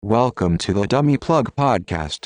Welcome to the Dummy Plug Podcast.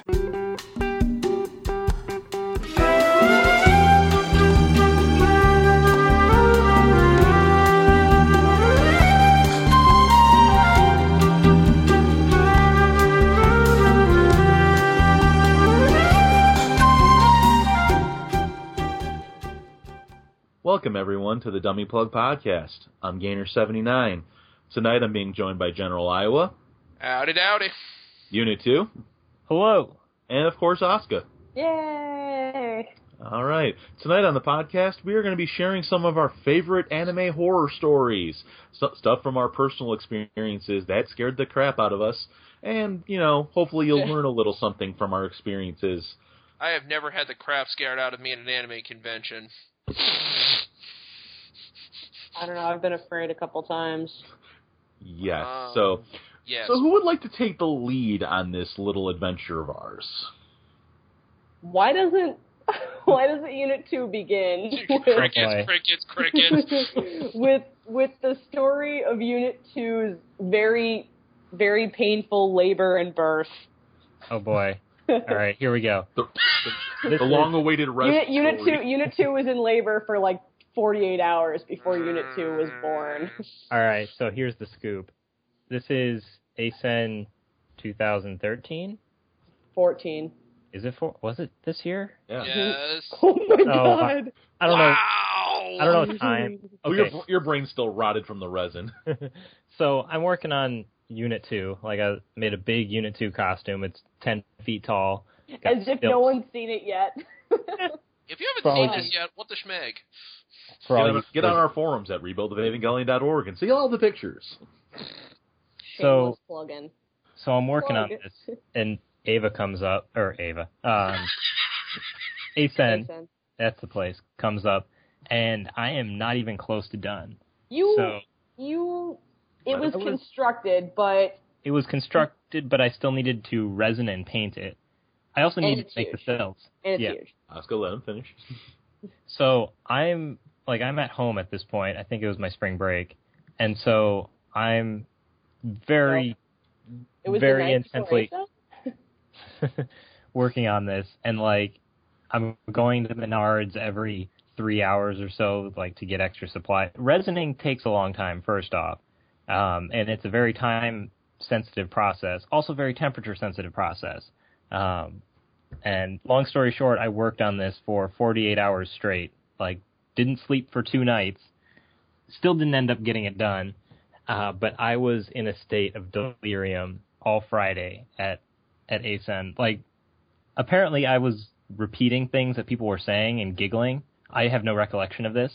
Welcome, everyone, to the Dummy Plug Podcast. I'm Gainer79. Tonight I'm being joined by General Iowa. Howdy dowdy. Unit 2. Hello. And, of course, Asuka. Yay! All right. Tonight on the podcast, we are going to be sharing some of our favorite anime horror stories. Stuff from our personal experiences that scared the crap out of us. And, hopefully you'll learn a little something from our experiences. I have never had the crap scared out of me at an anime convention. I don't know, I've been afraid a couple times. Yes. Yes. So who would like to take the lead on this little adventure of ours? Why doesn't Unit 2 begin Crickets. with the story of Unit 2's very, very painful labor and birth? Oh boy. All right, here we go. The long-awaited rest Unit 2 was in labor for like 48 hours before Unit 2 was born. All right, so here's the scoop. This is ASEN 2013? 14. Is it was it this year? Yeah. Yes. Oh my god. I don't know. Wow. I don't know time. Okay. Your brain's still rotted from the resin. So I'm working on Unit 2. Like, I made a big Unit 2 costume. It's 10 feet tall. As if no one's seen it yet. If you haven't seen this yet, what the schmeg? Get on our forums at rebuildofevangelion.org and see all the pictures. Shameless plug-in. So I'm working on this, and Ava comes up, or Ava, ASEN, that's the place, comes up, and I am not even close to done. It was constructed, but... It was constructed, but I still needed to resin and paint it. I also needed to make the cells. And it's huge. Asuka, let him finish. So I'm at home at this point. I think it was my spring break. And so I'm very intensely working on this. And, I'm going to Menards every 3 hours or so, to get extra supply. Resining takes a long time, first off. And it's a very time-sensitive process. Also very temperature-sensitive process. And long story short, I worked on this for 48 hours straight. Didn't sleep for 2 nights. Still didn't end up getting it done. But I was in a state of delirium all Friday at ASEN. Apparently I was repeating things that people were saying and giggling. I have no recollection of this.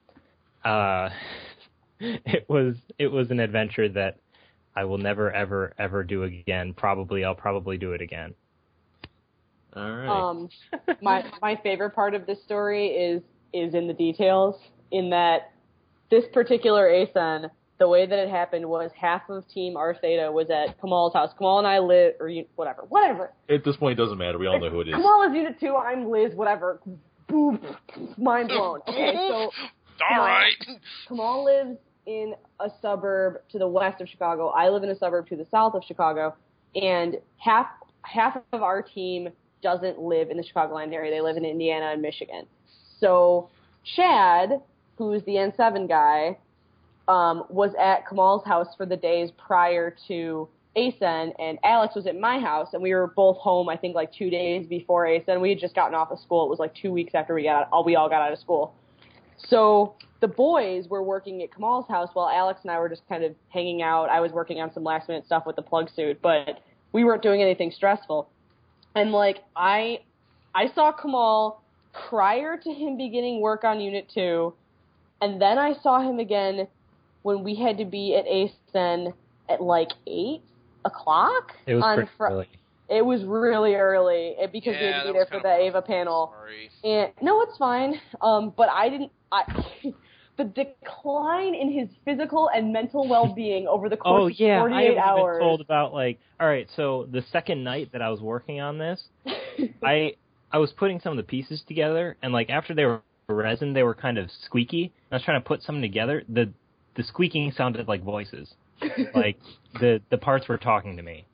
It was an adventure that I will never, ever, ever do again. I'll probably do it again. All right. My favorite part of this story is in the details, in that this particular ASEN, the way that it happened was half of Team R Theta was at Kamal's house. Kamal and I live, or whatever. At this point, it doesn't matter. We all know who it is. Kamal is Unit 2, I'm Liz, whatever. Boom. Mind blown. Okay, so... All right. Kamal lives in a suburb to the west of Chicago. I live in a suburb to the south of Chicago. And half of our team doesn't live in the Chicagoland area. They live in Indiana and Michigan. So Chad, who's the N7 guy, was at Kamal's house for the days prior to ASEN, and Alex was at my house, and we were both home, I think, 2 days before ASEN. We had just gotten off of school. It was 2 weeks after we all got out of school. So the boys were working at Kamal's house while Alex and I were just kind of hanging out. I was working on some last-minute stuff with the plug suit, but we weren't doing anything stressful. And, I saw Kamal prior to him beginning work on Unit 2, and then I saw him again when we had to be at ASEN at, 8 o'clock? It was pretty early. It was really early, because we had to be there for the Ava panel. Sorry. And no, it's fine. But the decline in his physical and mental well-being over the course of 48 hours. I told about, all right, so the second night that I was working on this, I was putting some of the pieces together, and, after they were resin, they were kind of squeaky. I was trying to put something together. The squeaking sounded like voices. Like, the parts were talking to me.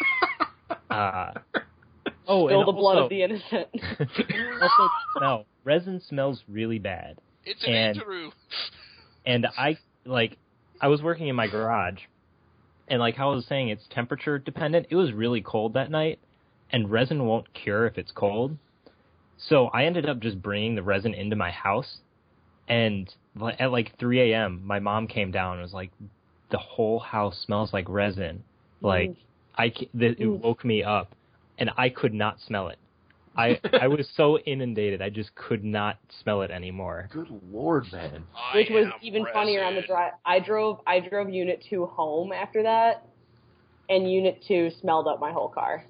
Spill the blood of the innocent. Also, smell. Resin smells really bad. It's an Andrew. And I was working in my garage, and like how I was saying, it's temperature dependent. It was really cold that night, and resin won't cure if it's cold. So I ended up just bringing the resin into my house, and at like 3 a.m., my mom came down and was like, the whole house smells like resin. Like, it woke me up, and I could not smell it. I was so inundated, I just could not smell it anymore. Good Lord, man. Which was even funnier on the drive. I drove Unit 2 home after that, and Unit 2 smelled up my whole car.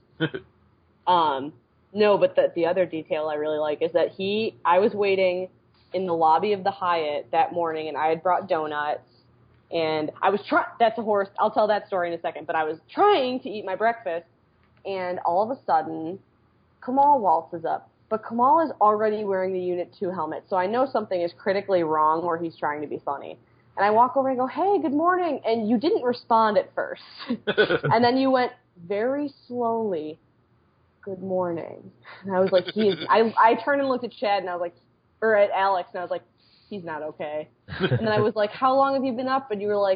No, but the other detail I really like is that I was waiting in the lobby of the Hyatt that morning, and I had brought donuts, and I was that's a horse. I'll tell that story in a second, but I was trying to eat my breakfast, and all of a sudden, Kamal waltzes up. But Kamal is already wearing the Unit 2 helmet, so I know something is critically wrong or he's trying to be funny. And I walk over and go, hey, good morning, and you didn't respond at first. And then you went very slowly, good morning. And I was like, I turned and looked at Chad, and I was like, or at Alex, and I was like, he's not okay. And then I was like, how long have you been up? And you were like,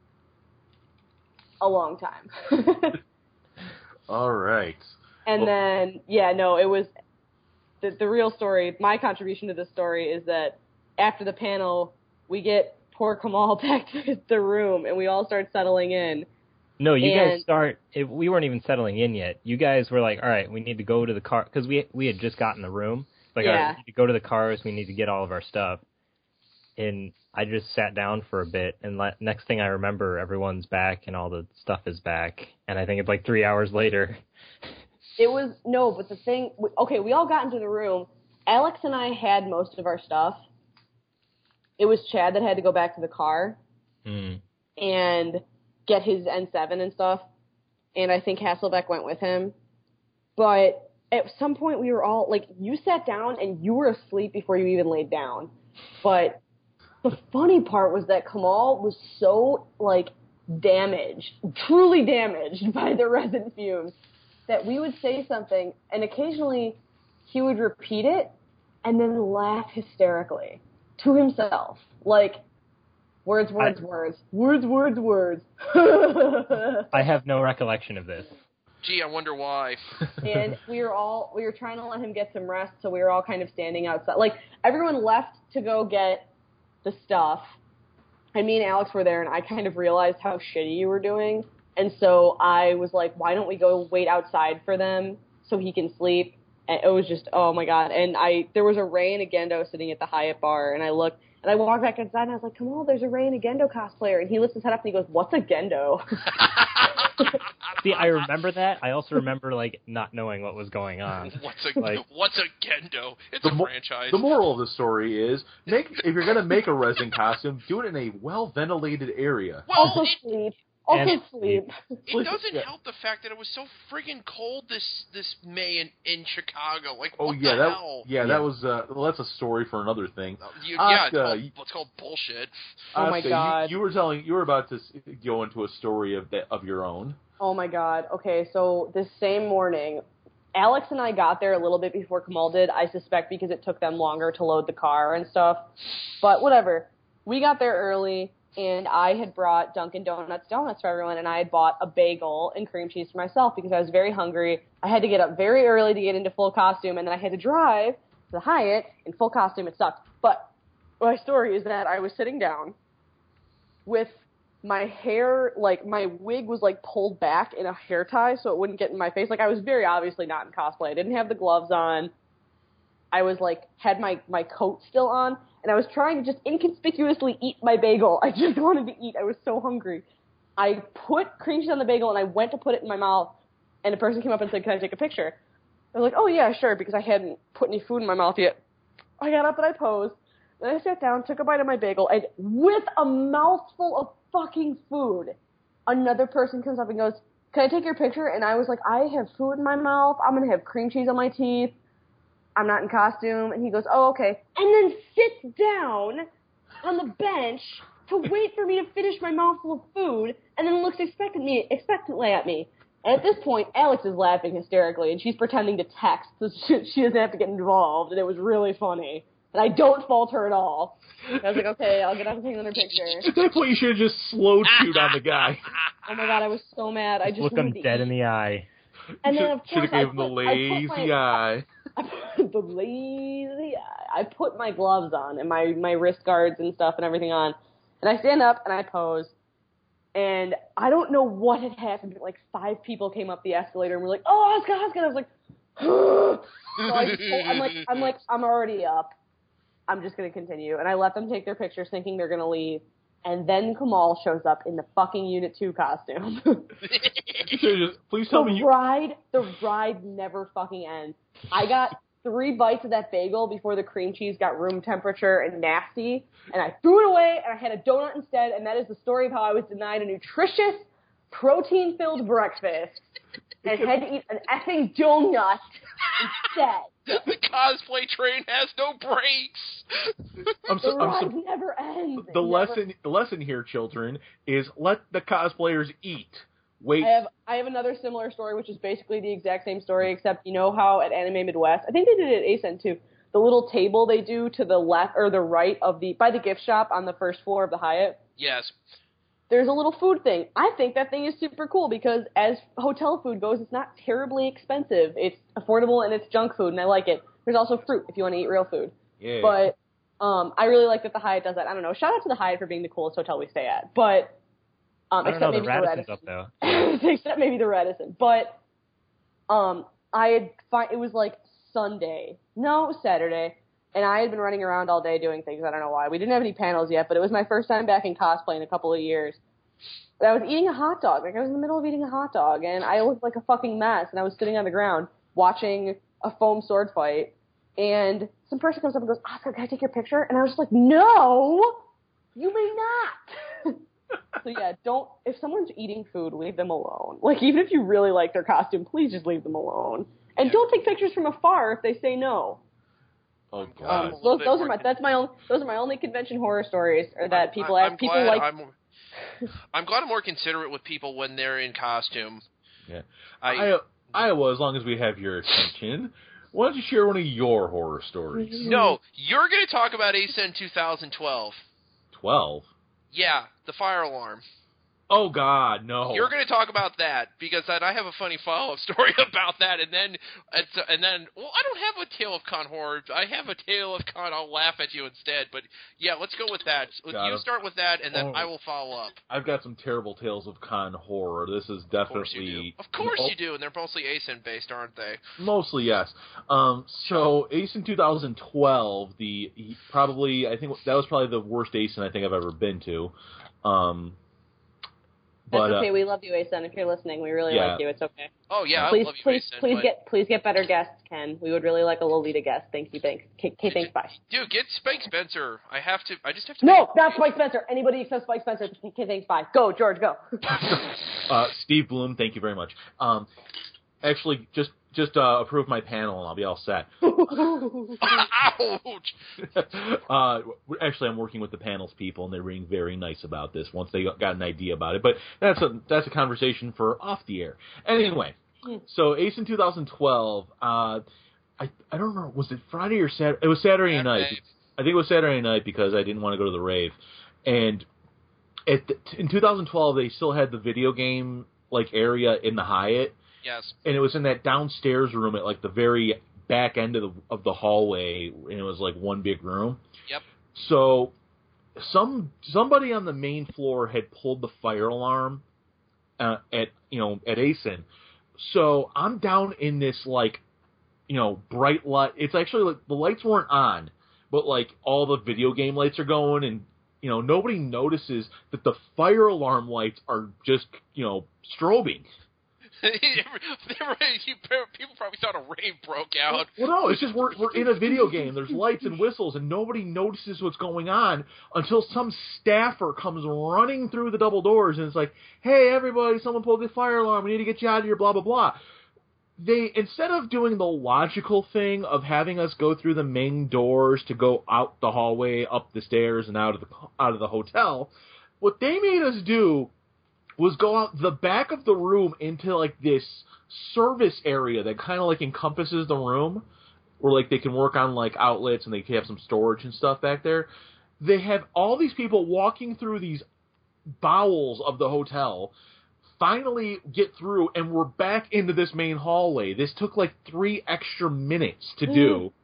a long time. All right. And then, it was the real story. My contribution to this story is that after the panel, we get poor Kamal back to the room, and we all start settling in. No, you guys we weren't even settling in yet. You guys were like, all right, we need to go to the car, because we had just gotten the room. Like, all right, we need to go to the cars, we need to get all of our stuff. And I just sat down for a bit, and next thing I remember, everyone's back, and all the stuff is back. And I think it's like 3 hours later. But the thing, we all got into the room. Alex and I had most of our stuff. It was Chad that had to go back to the car and get his N7 and stuff. And I think Hasselbeck went with him. But at some point we were all, like, you sat down and you were asleep before you even laid down. But the funny part was that Kamal was so, like, truly damaged by the resin fumes, that we would say something, and occasionally he would repeat it and then laugh hysterically to himself. Like, words. I have no recollection of this. Gee, I wonder why. And we were trying to let him get some rest, so we were all kind of standing outside. Like, everyone left to go get the stuff, and me and Alex were there, and I kind of realized how shitty you were doing. And so I was like, why don't we go wait outside for them so he can sleep? And it was just, oh my God. And there was a Ray and a Gendo sitting at the Hyatt bar, and I looked, and I walked back inside, and I was like, come on, there's a Ray and a Gendo cosplayer. And he lifts his head up, and he goes, what's a Gendo? See, I remember that. I also remember, like, not knowing what was going on. What's a Gendo? It's a franchise. The moral of the story is, if you're going to make a resin costume, do it in a well-ventilated area. Well, also sleep. It doesn't help the fact that it was so friggin' cold this May in Chicago. Like, what the hell? That was that's a story for another thing. It's called bullshit. Oh my God! You were about to go into a story of your own. Oh my God! Okay, so this same morning, Alex and I got there a little bit before Kamal did. I suspect because it took them longer to load the car and stuff. But whatever. We got there early. And I had brought Dunkin' Donuts for everyone, and I had bought a bagel and cream cheese for myself because I was very hungry. I had to get up very early to get into full costume, and then I had to drive to the Hyatt in full costume. It sucked. But my story is that I was sitting down with my hair, like, my wig was, like, pulled back in a hair tie so it wouldn't get in my face. Like, I was very obviously not in cosplay. I didn't have the gloves on. I was, like, had my coat still on. And I was trying to just inconspicuously eat my bagel. I just wanted to eat. I was so hungry. I put cream cheese on the bagel, and I went to put it in my mouth, and a person came up and said, can I take a picture? I was like, oh, yeah, sure, because I hadn't put any food in my mouth yet. I got up and I posed. Then I sat down, took a bite of my bagel, and with a mouthful of fucking food, another person comes up and goes, can I take your picture? And I was like, I have food in my mouth. I'm going to have cream cheese on my teeth. I'm not in costume. And he goes, oh, okay. And then sits down on the bench to wait for me to finish my mouthful of food, and then looks expectantly at me. And at this point, Alex is laughing hysterically, and she's pretending to text so she doesn't have to get involved, and it was really funny. And I don't fault her at all. I was like, okay, I'll get up and take another picture. At that point, you should have just slow chewed on the guy. Oh my god, I was so mad. I just look him dead in the eye. And then, of course, should have gave him the lazy eye. The lazy eye. I put my gloves on and my wrist guards and stuff and everything on, and I stand up and I pose. And I don't know what had happened, but like 5 people came up the escalator and were like, "Oh, Oscar!" I was like, so I'm already up. I'm just going to continue. And I let them take their pictures thinking they're going to leave. And then Kamal shows up in the fucking Unit 2 costume. Please tell me The ride never fucking ends. I got 3 bites of that bagel before the cream cheese got room temperature and nasty. And I threw it away and I had a donut instead. And that is the story of how I was denied a nutritious, protein-filled breakfast. And had to eat an effing donut instead. The cosplay train has no brakes. The ride never ends. The lesson here, children, is let the cosplayers eat. Wait. I have another similar story, which is basically the exact same story, except you know how at Anime Midwest, I think they did it at ASEN too. The little table they do to the left or the right of by the gift shop on the first floor of the Hyatt. Yes. There's a little food thing. I think that thing is super cool because as hotel food goes, it's not terribly expensive. It's affordable and it's junk food, and I like it. There's also fruit if you want to eat real food. Yeah. But I really like that the Hyatt does that. I don't know. Shout out to the Hyatt for being the coolest hotel we stay at. But except maybe the Radisson. Up though. Except maybe the Radisson. But it was like Sunday. No, it was Saturday. And I had been running around all day doing things. I don't know why. We didn't have any panels yet, but it was my first time back in cosplay in a couple of years. And I was eating a hot dog. Like, I was in the middle of eating a hot dog, and I looked like a fucking mess. And I was sitting on the ground watching a foam sword fight. And some person comes up and goes, "Oscar, can I take your picture?" And I was just like, "No, you may not." So yeah, if someone's eating food, leave them alone. Like, even if you really like their costume, please just leave them alone. And don't take pictures from afar if they say no. Oh God! Those are my only convention horror stories, or that people ask. People like. I'm glad I'm more considerate with people when they're in costume. Yeah, Iowa. As long as we have your attention, why don't you share one of your horror stories? No, you're going to talk about ASEN 2012. 12. Yeah, the fire alarm. Oh, God, no. You're going to talk about that, because I have a funny follow-up story about that, and then, well, I don't have a Tale of Con horror. I have a Tale of Con. I'll laugh at you instead, but yeah, let's go with that. You start with that, and then I will follow up. I've got some terrible Tales of Con horror. This is definitely... Of course you do, and they're mostly ASEN-based, aren't they? Mostly, yes. So, ASEN 2012, I think that was probably the worst ASEN I think I've ever been to. That's okay. We love you, ASEN. If you're listening, we really like you. It's okay. Oh yeah, I love you, ASEN. Please get better guests, Ken. We would really like a Lolita guest. Thank you. Thanks. Okay, thanks. Bye. Dude, get Spike Spencer. I just have to. No, not Spike Spencer. Anybody except Spike Spencer. Okay, thanks. Bye. Go, George. Go. Steve Bloom. Thank you very much. Actually, just approve my panel and I'll be all set. Ouch! Actually, I'm working with the panel's people, and they're being very nice about this once they got an idea about it. But that's a conversation for off the air. Anyway, so ASEN 2012, I don't remember, was it Friday or Saturday? It was Saturday night. I think it was Saturday night because I didn't want to go to the rave. And in 2012, they still had the video game area in the Hyatt. Yes. And it was in that downstairs room at the very back end of the hallway, and it was one big room. Yep. So somebody on the main floor had pulled the fire alarm at ASEN. So I'm down in this bright light. It's actually the lights weren't on, but all the video game lights are going, and nobody notices that the fire alarm lights are just strobing. People probably thought a rave broke out. Well, no, it's just we're in a video game. There's lights and whistles, and nobody notices what's going on until some staffer comes running through the double doors, and it's like, "Hey, everybody, someone pulled the fire alarm. We need to get you out of here, blah, blah, blah." they, instead of doing the logical thing of having us go through the main doors to go out the hallway, up the stairs, and out of the hotel, what they made us do was go out the back of the room into like this service area that kind of like encompasses the room, where like they can work on like outlets and they can have some storage and stuff back there. They have all these people walking through these bowels of the hotel, finally get through, and we're back into this main hallway. This took like 3 extra minutes to do.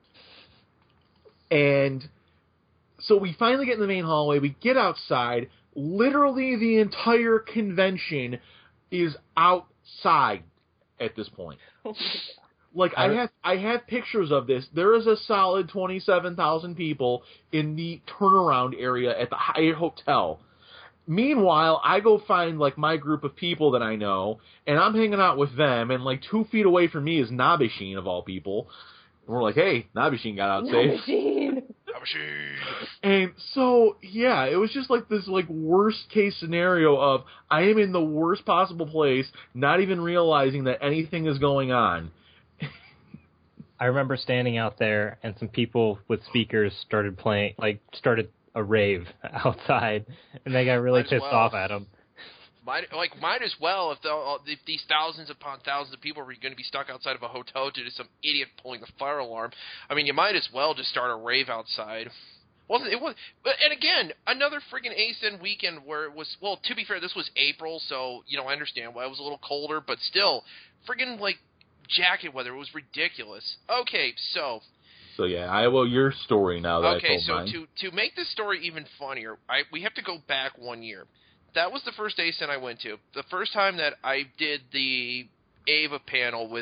And so we finally get in the main hallway, we get outside, literally the entire convention is outside at this point. Oh my God. Like, I have pictures of this. There is a solid 27,000 people in the turnaround area at the Hyatt Hotel. Meanwhile, I go find, like, my group of people that I know, and I'm hanging out with them, and, like, 2 feet away from me is Nabishin, of all people. And we're like, hey, Nabishin got out safe. Nabishin. And so, yeah, it was just, like, this, like, worst-case scenario of I am in the worst possible place, not even realizing that anything is going on. I remember standing out there, and some people with speakers started a rave outside, and they got really pissed off at them. Might as well if these thousands upon thousands of people were going to be stuck outside of a hotel due to some idiot pulling the fire alarm. I mean, you might as well just start a rave outside. And again, another friggin' ASIN weekend where it was, well, to be fair, this was April, so, I understand why it was a little colder, but still, friggin', like, jacket weather. It was ridiculous. Okay, so yeah, your story now that okay, I told mine. to make this story even funnier, we have to go back 1 year. That was the first ASIN I went to. The first time that I did the Ava panel with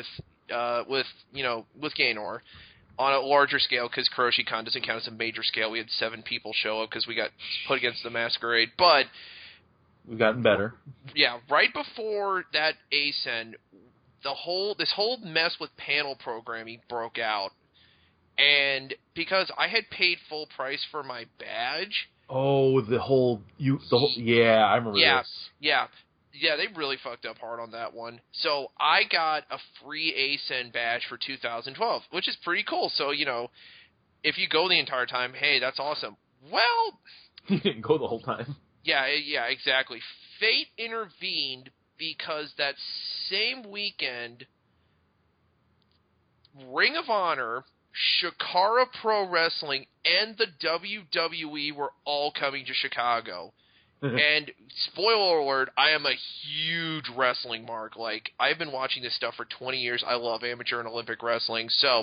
Gaynor on a larger scale, because KuroshiCon doesn't count as a major scale. We had 7 people show up because we got put against the Masquerade, but we've gotten better. Yeah, right before that ASIN, this whole mess with panel programming broke out, and because I had paid full price for my badge. Oh, yeah, I remember this. Yeah, they really fucked up hard on that one. So I got a free ASIN badge for 2012, which is pretty cool. So, if you go the entire time, hey, that's awesome. Well, you didn't go the whole time. Yeah, exactly. Fate intervened because that same weekend, Ring of Honor, Shikara Pro Wrestling, and the WWE were all coming to Chicago. And, spoiler alert, I am a huge wrestling mark. Like, I've been watching this stuff for 20 years. I love amateur and Olympic wrestling. So,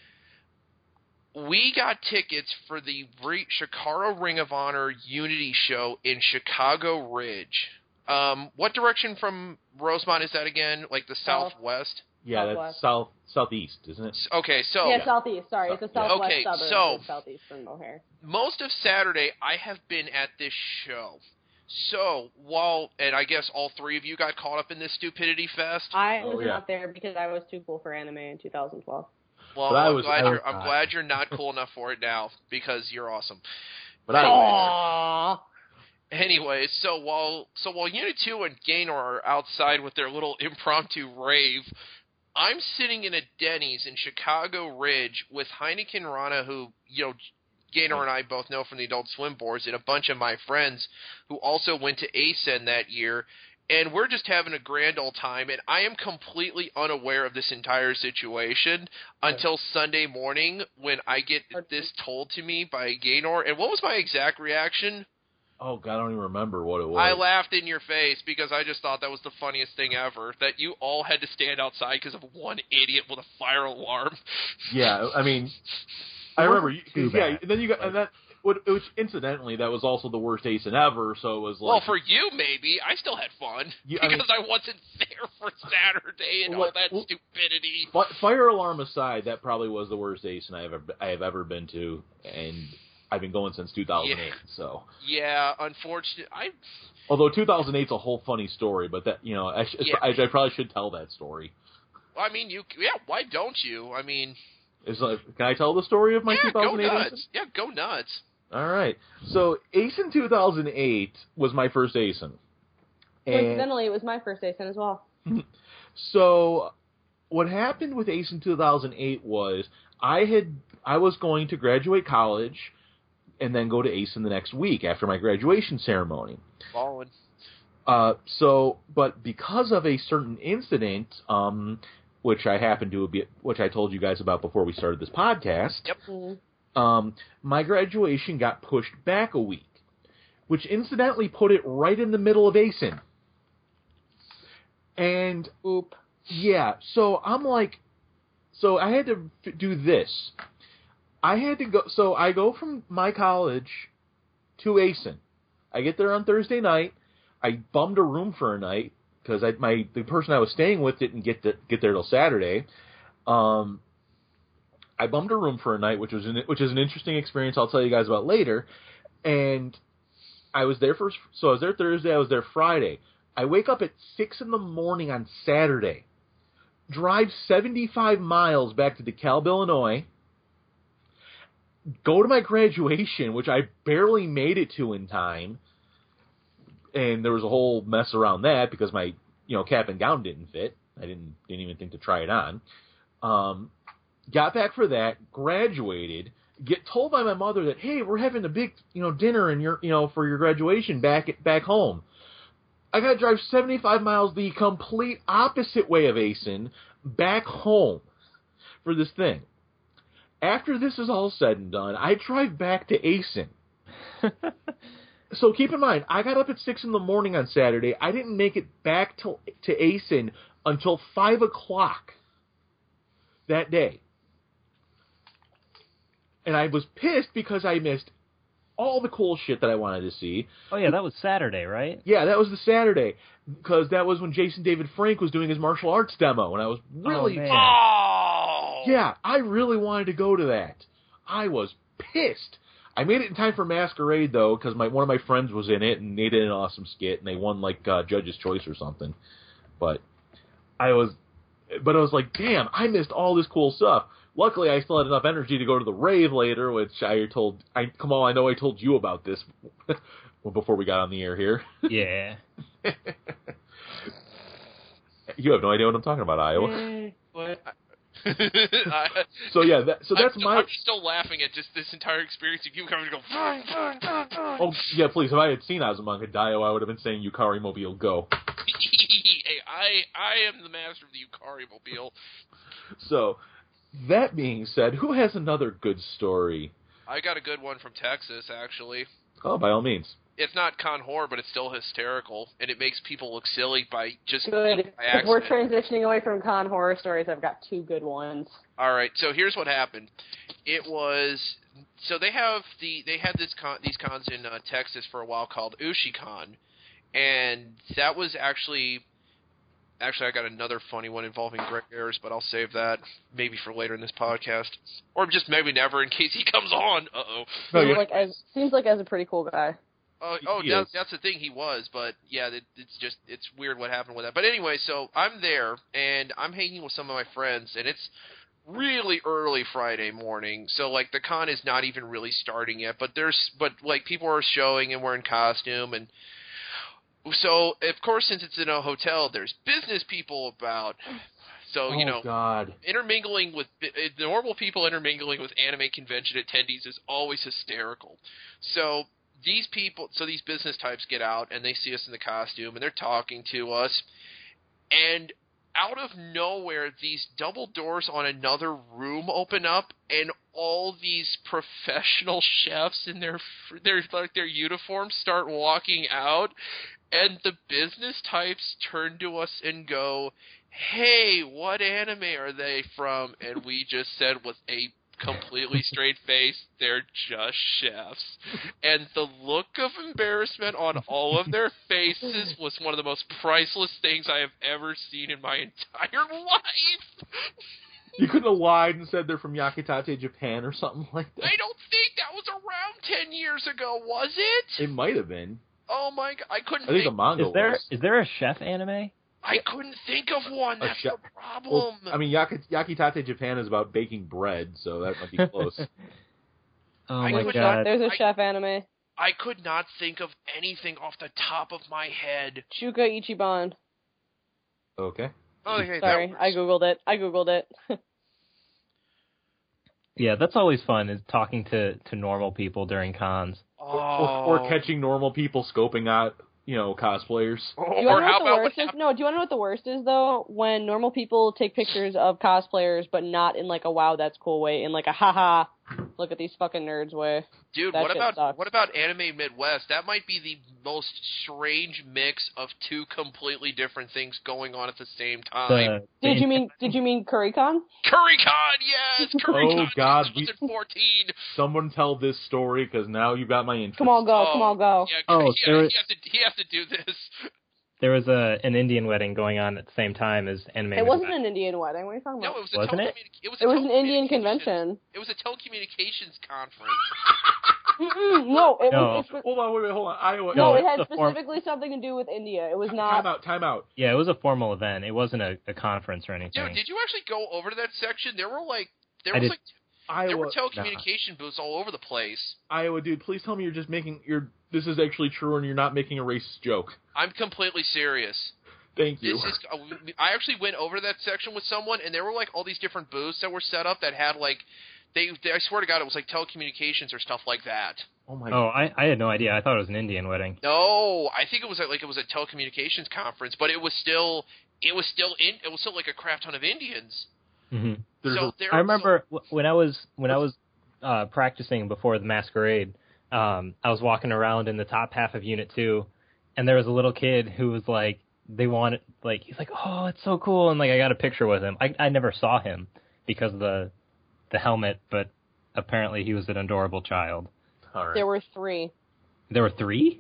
we got tickets for the Shikara Ring of Honor Unity show in Chicago Ridge. What direction from Rosemont is that again? Like the southwest? Yeah, that's southeast, isn't it? Okay, so... Yeah, southeast, sorry. It's a southwest suburb so, of southeast from O'Hare. Most of Saturday, I have been at this show. So, and I guess all 3 of you got caught up in this stupidity fest? I was not there because I was too cool for anime in 2012. Well, I'm glad you're not cool enough for it now, because you're awesome. But Anyway, so while Unit 2 and Gaynor are outside with their little impromptu rave, I'm sitting in a Denny's in Chicago Ridge with Heineken Rana, who, Gaynor and I both know from the Adult Swim boards, and a bunch of my friends who also went to ASIN that year, and we're just having a grand old time, and I am completely unaware of this entire situation until Sunday morning when I get this told to me by Gaynor. And what was my exact reaction? Oh, God, I don't even remember what it was. I laughed in your face because I just thought that was the funniest thing ever, that you all had to stand outside because of one idiot with a fire alarm. Yeah, I mean, I remember. Yeah, and then you got, and that, which incidentally, that was also the worst ASIN ever, so it was like... Well, for you, maybe. I still had fun, because I wasn't there for Saturday and all that stupidity. Fire alarm aside, that probably was the worst ASIN I have ever been to, and I've been going since 2008, so... Yeah, unfortunately, Although 2008's a whole funny story, but that, I probably should tell that story. I mean, why don't you? I mean... Can I tell the story of my 2008 go nuts. ASIN? Yeah, go nuts. All right. So ASIN 2008 was my first ASIN. Coincidentally, it was my first ASIN as well. So what happened with Ace in 2008 was I was going to graduate college and then go to Ace in the next week after my graduation ceremony. Following. But because of a certain incident, which I told you guys about before we started this podcast. Yep. My graduation got pushed back a week, which incidentally put it right in the middle of ACEN. And Oop. yeah, so I'm like, so I had to do this. I had to go. So I go from my college to ACEN. I get there on Thursday night. I bummed a room for a night because the person I was staying with didn't get there till Saturday. I bummed a room for a night, which is an interesting experience. I'll tell you guys about later. And I was there so I was there Thursday. I was there Friday. I wake up at 6 a.m. on Saturday, drive 75 miles back to DeKalb, Illinois, go to my graduation, which I barely made it to in time. And there was a whole mess around that because my, cap and gown didn't fit. I didn't even think to try it on. Got back for that, graduated, get told by my mother that, hey, we're having a big, dinner for your graduation back home. I got to drive 75 miles the complete opposite way of ACEN back home for this thing. After this is all said and done, I drive back to ACEN. So keep in mind, I got up at 6 a.m. on Saturday. I didn't make it back to ACEN until 5 o'clock that day. And I was pissed because I missed all the cool shit that I wanted to see. Oh, yeah, that was Saturday, right? Yeah, that was the Saturday. Because that was when Jason David Frank was doing his martial arts demo. And I was really... Yeah, I really wanted to go to that. I was pissed. I made it in time for Masquerade, though, because one of my friends was in it, and they did an awesome skit, and they won, Judge's Choice or something. But I was like, damn, I missed all this cool stuff. Luckily, I still had enough energy to go to the rave later, which I know I told you about this before we got on the air here. Yeah. You have no idea what I'm talking about, Iowa. What? So yeah, that's I'm still laughing at just this entire experience. You coming to go. Oh yeah, please. If I had seen Azumanga Daioh, I would have been saying Yukari Mobile go. Hey, I am the master of the Yukari Mobile. So that being said, who has another good story? I got a good one from Texas, actually. Oh, by all means. It's not con horror, but it's still hysterical, and it makes people look silly by just good. by accident. If we're transitioning away from con horror stories, I've got two good ones. All right, so here's what happened. It was so they had these cons in Texas for a while called UshiCon, and that was actually I got another funny one involving Greg Ayers, but I'll save that maybe for later in this podcast, or just maybe never in case he comes on. Seems like as a pretty cool guy. That's the thing, he was, but yeah, it's weird what happened with that. But anyway, so I'm there, and I'm hanging with some of my friends, and it's really early Friday morning, so the con is not even really starting yet, but people are showing and wearing costume, and so of course, since it's in a hotel, there's business people about. So, God. Intermingling with normal people intermingling with anime convention attendees is always hysterical. So these business types get out, and they see us in the costume, and they're talking to us, and out of nowhere, these double doors on another room open up, and all these professional chefs in their uniforms start walking out, and the business types turn to us and go, "Hey, what anime are they from?" And we just said with a completely straight face, "They're just chefs." And the look of embarrassment on all of their faces was one of the most priceless things I have ever seen in my entire life. You couldn't have lied and said they're from Yakitate, Japan or something like that. I don't think that was around 10 years ago, was it? It might have been. Oh my god, I couldn't think the manga Is there a chef anime? I couldn't think of one. That's the problem. Well, I mean, Yakitate Japan is about baking bread, so that might be close. Oh my god. There's a chef anime. I could not think of anything off the top of my head. Shuka Ichiban. Okay. Okay, Sorry, that I googled it. Yeah, that's always fun, is talking to normal people during cons. Or catching normal people scoping out, cosplayers. Do you want to know what the worst is? No, do you want to know what the worst is, though? When normal people take pictures of cosplayers, but not in like a wow, that's cool way, in like a haha, look at these fucking nerds way. Dude, That what shit about sucks. Anime Midwest? That might be the most strange mix of two completely different things going on at the same time. Did you mean CurryCon? CurryCon, yes! CurryCon Oh, God, 2014! Someone tell this story, because now you got my interest. Come on, go. Yeah, he has to do this. There was an Indian wedding going on at the same time as Anime It wasn't Midwest. an Indian wedding. What are you talking about? No, Wasn't it? It was It was an Indian convention. It was a telecommunications conference. No, it No. was. Hold on, Iowa. No, No, it had it's the form- specifically something to do with India. It was not. Time out. Yeah, it was a formal event. It wasn't a conference or anything. Dude, did you actually go over to that section? There were Iowa, telecommunication booths all over the place. Iowa, dude, please tell me you're just this is actually true and you're not making a racist joke. I'm completely serious. Thank you. I actually went over to that section with someone, and there were like all these different booths that were set up that had like, I swear to God, it was like telecommunications or stuff like that. Oh my Oh, I had no idea. I thought it was an Indian wedding. No, I think it was a telecommunications conference, but it was still like a crap ton of Indians. Mm-hmm. There's I remember when I was practicing before the masquerade, I was walking around in the top half of Unit 2, and there was a little kid who was like, he's like, oh, it's so cool, and like I got a picture with him. I never saw him because of the helmet, but apparently he was an adorable child. All right. There were 3. There were 3?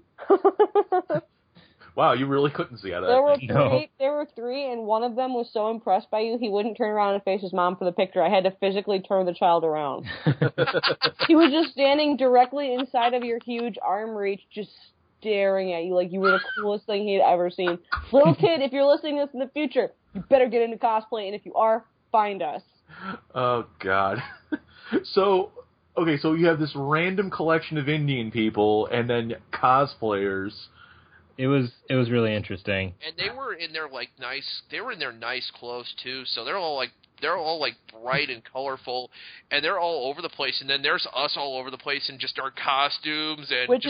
Wow, you really couldn't see out of There were that. three. There were 3, and one of them was so impressed by you, he wouldn't turn around and face his mom for the picture. I had to physically turn the child around. He was just standing directly inside of your huge arm reach, just staring at you like you were the coolest thing he had ever seen. Little kid, if you're listening to this in the future, you better get into cosplay, and if you are, find us. Oh, God. So you have this random collection of Indian people and then cosplayers. It was really interesting. And they were in their nice clothes too, so they're all bright and colorful, and they're all over the place. And then there's us all over the place in just our costumes and Which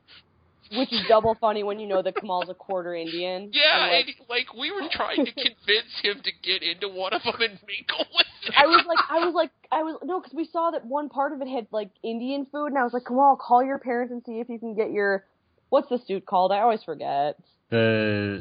is double funny when you know that Kamal's a quarter Indian. Yeah, and, and we were trying to convince him to get into one of them and mingle with them. because we saw that one part of it had like Indian food, and I was like, Kamal, call your parents and see if you can get your, what's the suit called? I always forget. It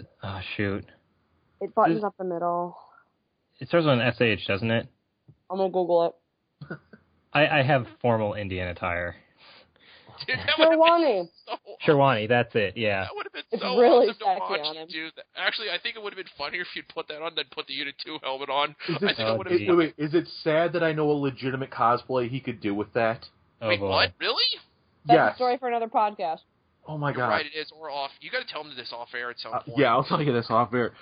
buttons up the middle. It starts with an SH, doesn't it? I'm gonna Google it. I have formal Indian attire. Dude, that would've been Sherwani. so awesome. Sherwani, that's it, yeah. That would have been It's so really awesome to sexy watch on you him. do that. Actually, I think it would have been funnier if you'd put that on than put the Unit 2 helmet on. Is I think it would have been. Wait, is it sad that I know a legitimate cosplay he could do with that? Oh, Wait, boy. what? Really? That's Yes. a story for another podcast. Oh my You're God. right, it is. Or off. You got to tell him this off air at some point. Yeah, I'll tell you this off air.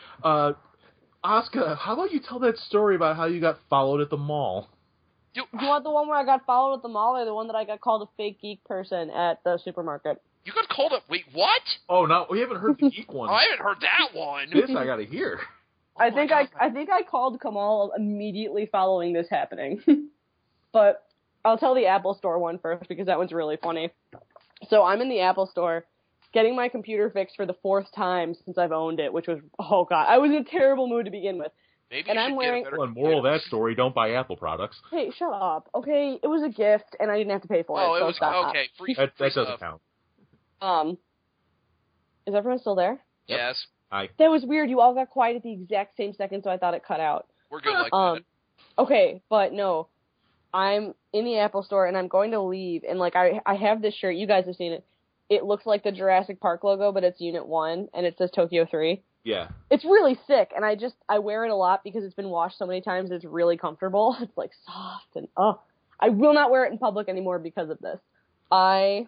Asuka, how about you tell that story about how you got followed at the mall? Dude, Do you want the one where I got followed at the mall, or the one that I got called a fake geek person at the supermarket? you got called up. Wait, what? Oh, no, we haven't heard the geek one. Oh, I haven't heard that one. This I gotta hear. I think I called Kamal immediately following this happening. But I'll tell the Apple Store one first because that one's really funny. So I'm in the Apple Store getting my computer fixed for the 4th time since I've owned it, which was, oh God, I was in a terrible mood to begin with. Maybe And you I'm should wearing- get a better Well, moral of that story, don't buy Apple products. Hey, shut up. Okay, it was a gift and I didn't have to pay for it. Oh, it so was stop. okay. Free That free doesn't stuff. count. Is everyone still there? Yes, That was weird. You all got quiet at the exact same second, so I thought it cut out. we're good like that. Okay, but no. I'm in the Apple Store and I'm going to leave, and like I have this shirt. You guys have seen it. It looks like the Jurassic Park logo, but it's Unit 1 and it says Tokyo 3. Yeah. It's really sick, and I wear it a lot because it's been washed so many times. It's really comfortable. It's like soft and I will not wear it in public anymore because of this. I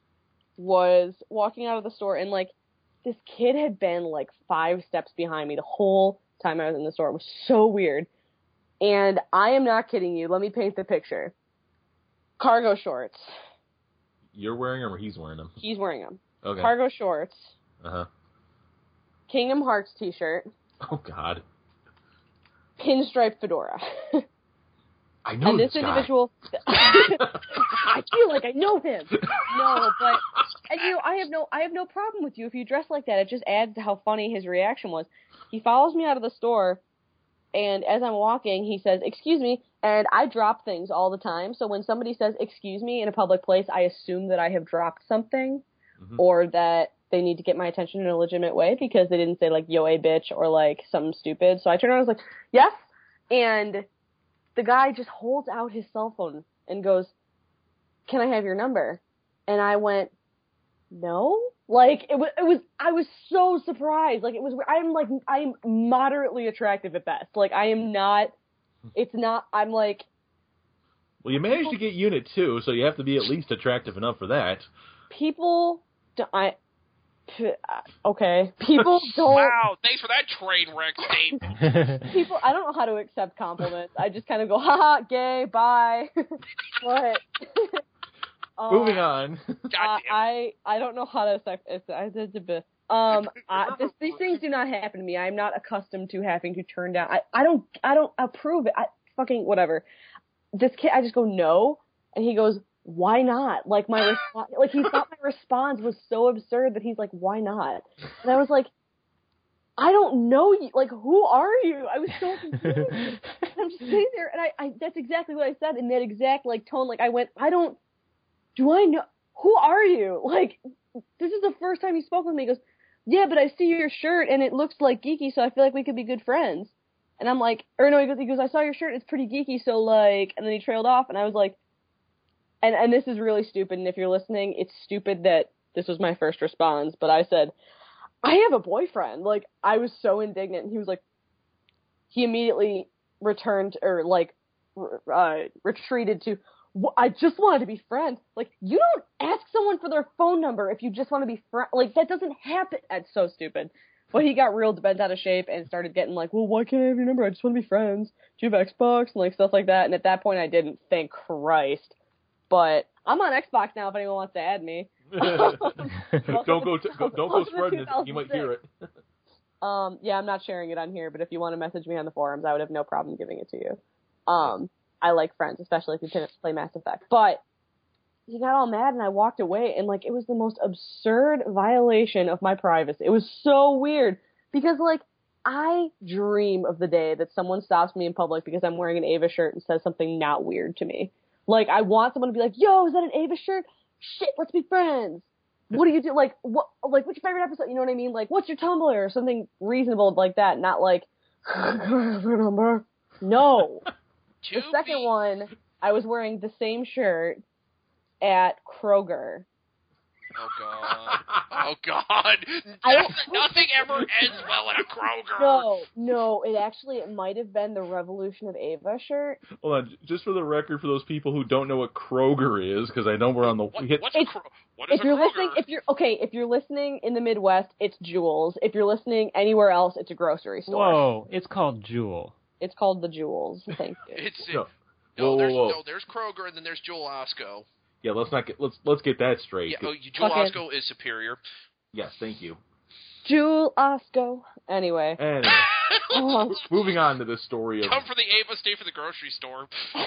was walking out of the store and like this kid had been like 5 steps behind me the whole time I was in the store. It was so weird. And I am not kidding you. Let me paint the picture. Cargo shorts. You're wearing them or he's wearing them? He's wearing them. Okay. Cargo shorts. Uh-huh. Kingdom Hearts t-shirt. Oh, God. pinstripe fedora. I know and this guy. individual, I feel like I know him. No, but and I have no problem with you if you dress like that. It just adds to how funny his reaction was. He follows me out of the store, and as I'm walking, he says, "Excuse me," and I drop things all the time. So when somebody says "excuse me" in a public place, I assume that I have dropped something, or that they need to get my attention in a legitimate way because they didn't say like "yo, a bitch" or like something stupid. So I turned around and was like, "Yes," and the guy just holds out his cell phone and goes, "Can I have your number?" And I went, "No." Like, I was so surprised. Like, I'm moderately attractive at best. Like, I'm like... Well, you managed to get Unit 2, so you have to be at least attractive enough for that. Okay. People don't... Wow, thanks for that train wreck statement. I don't know how to accept compliments. I just kind of go, haha, gay, bye. But... Moving on. I don't know how to accept it. These things do not happen to me. I'm not accustomed to having to turn down. I don't approve it. Fucking whatever. This kid, I just go, no. And he goes, why not? Like, my response, like, he thought my response was so absurd that he's like, why not? And I was like, I don't know you. Like, who are you? I was so confused. And I'm just sitting there, and I that's exactly what I said in that exact, like, tone. Like, I went, do I know? Who are you? Like, this is the first time he spoke with me. He goes, yeah, but I see your shirt, and it looks, like, geeky, so I feel like we could be good friends. And I'm like, or no, he goes, I saw your shirt, it's pretty geeky, so, like, and then he trailed off, and I was like, and this is really stupid, and if you're listening, it's stupid that this was my first response, but I said, I have a boyfriend. Like, I was so indignant, and he was like, he immediately returned, or, like, retreated to, I just wanted to be friends. Like, you don't ask someone for their phone number if you just want to be friends. Like, that doesn't happen. That's so stupid. But he got real bent out of shape and started getting like, well, why can't I have your number? I just want to be friends. Do you have Xbox? And like stuff like that. And at that point I didn't, thank Christ. But I'm on Xbox now if anyone wants to add me. Don't go spreading it. You might hear it. Yeah, I'm not sharing it on here, but if you want to message me on the forums, I would have no problem giving it to you. I like friends, especially if you can play Mass Effect. But he got all mad and I walked away, and like it was the most absurd violation of my privacy. It was so weird because like I dream of the day that someone stops me in public because I'm wearing an Ava shirt and says something not weird to me. Like I want someone to be like, "Yo, is that an Ava shirt? Shit, let's be friends. What do you do? Like what? Like what's your favorite episode? You know what I mean? Like what's your Tumblr or something reasonable like that? Not like number. No." The second one, I was wearing the same shirt at Kroger. Oh, God. Oh, God. Nothing ever ends well at a Kroger. No, it might have been the Revolution of Ava shirt. Hold on, just for the record, for those people who don't know what Kroger is, because I know we're on the... What is a Kroger? If you're listening in the Midwest, it's Jewels. If you're listening anywhere else, it's a grocery store. Whoa, it's called Jewel. It's called the Jewels. Thank you. There's Kroger and then there's Jewel Osco. Yeah, let's get that straight. Yeah, Jewel Osco is superior. Yes, thank you. Jewel Osco. Anyway. Moving on to this story of... Come for the Ava, stay for the grocery store.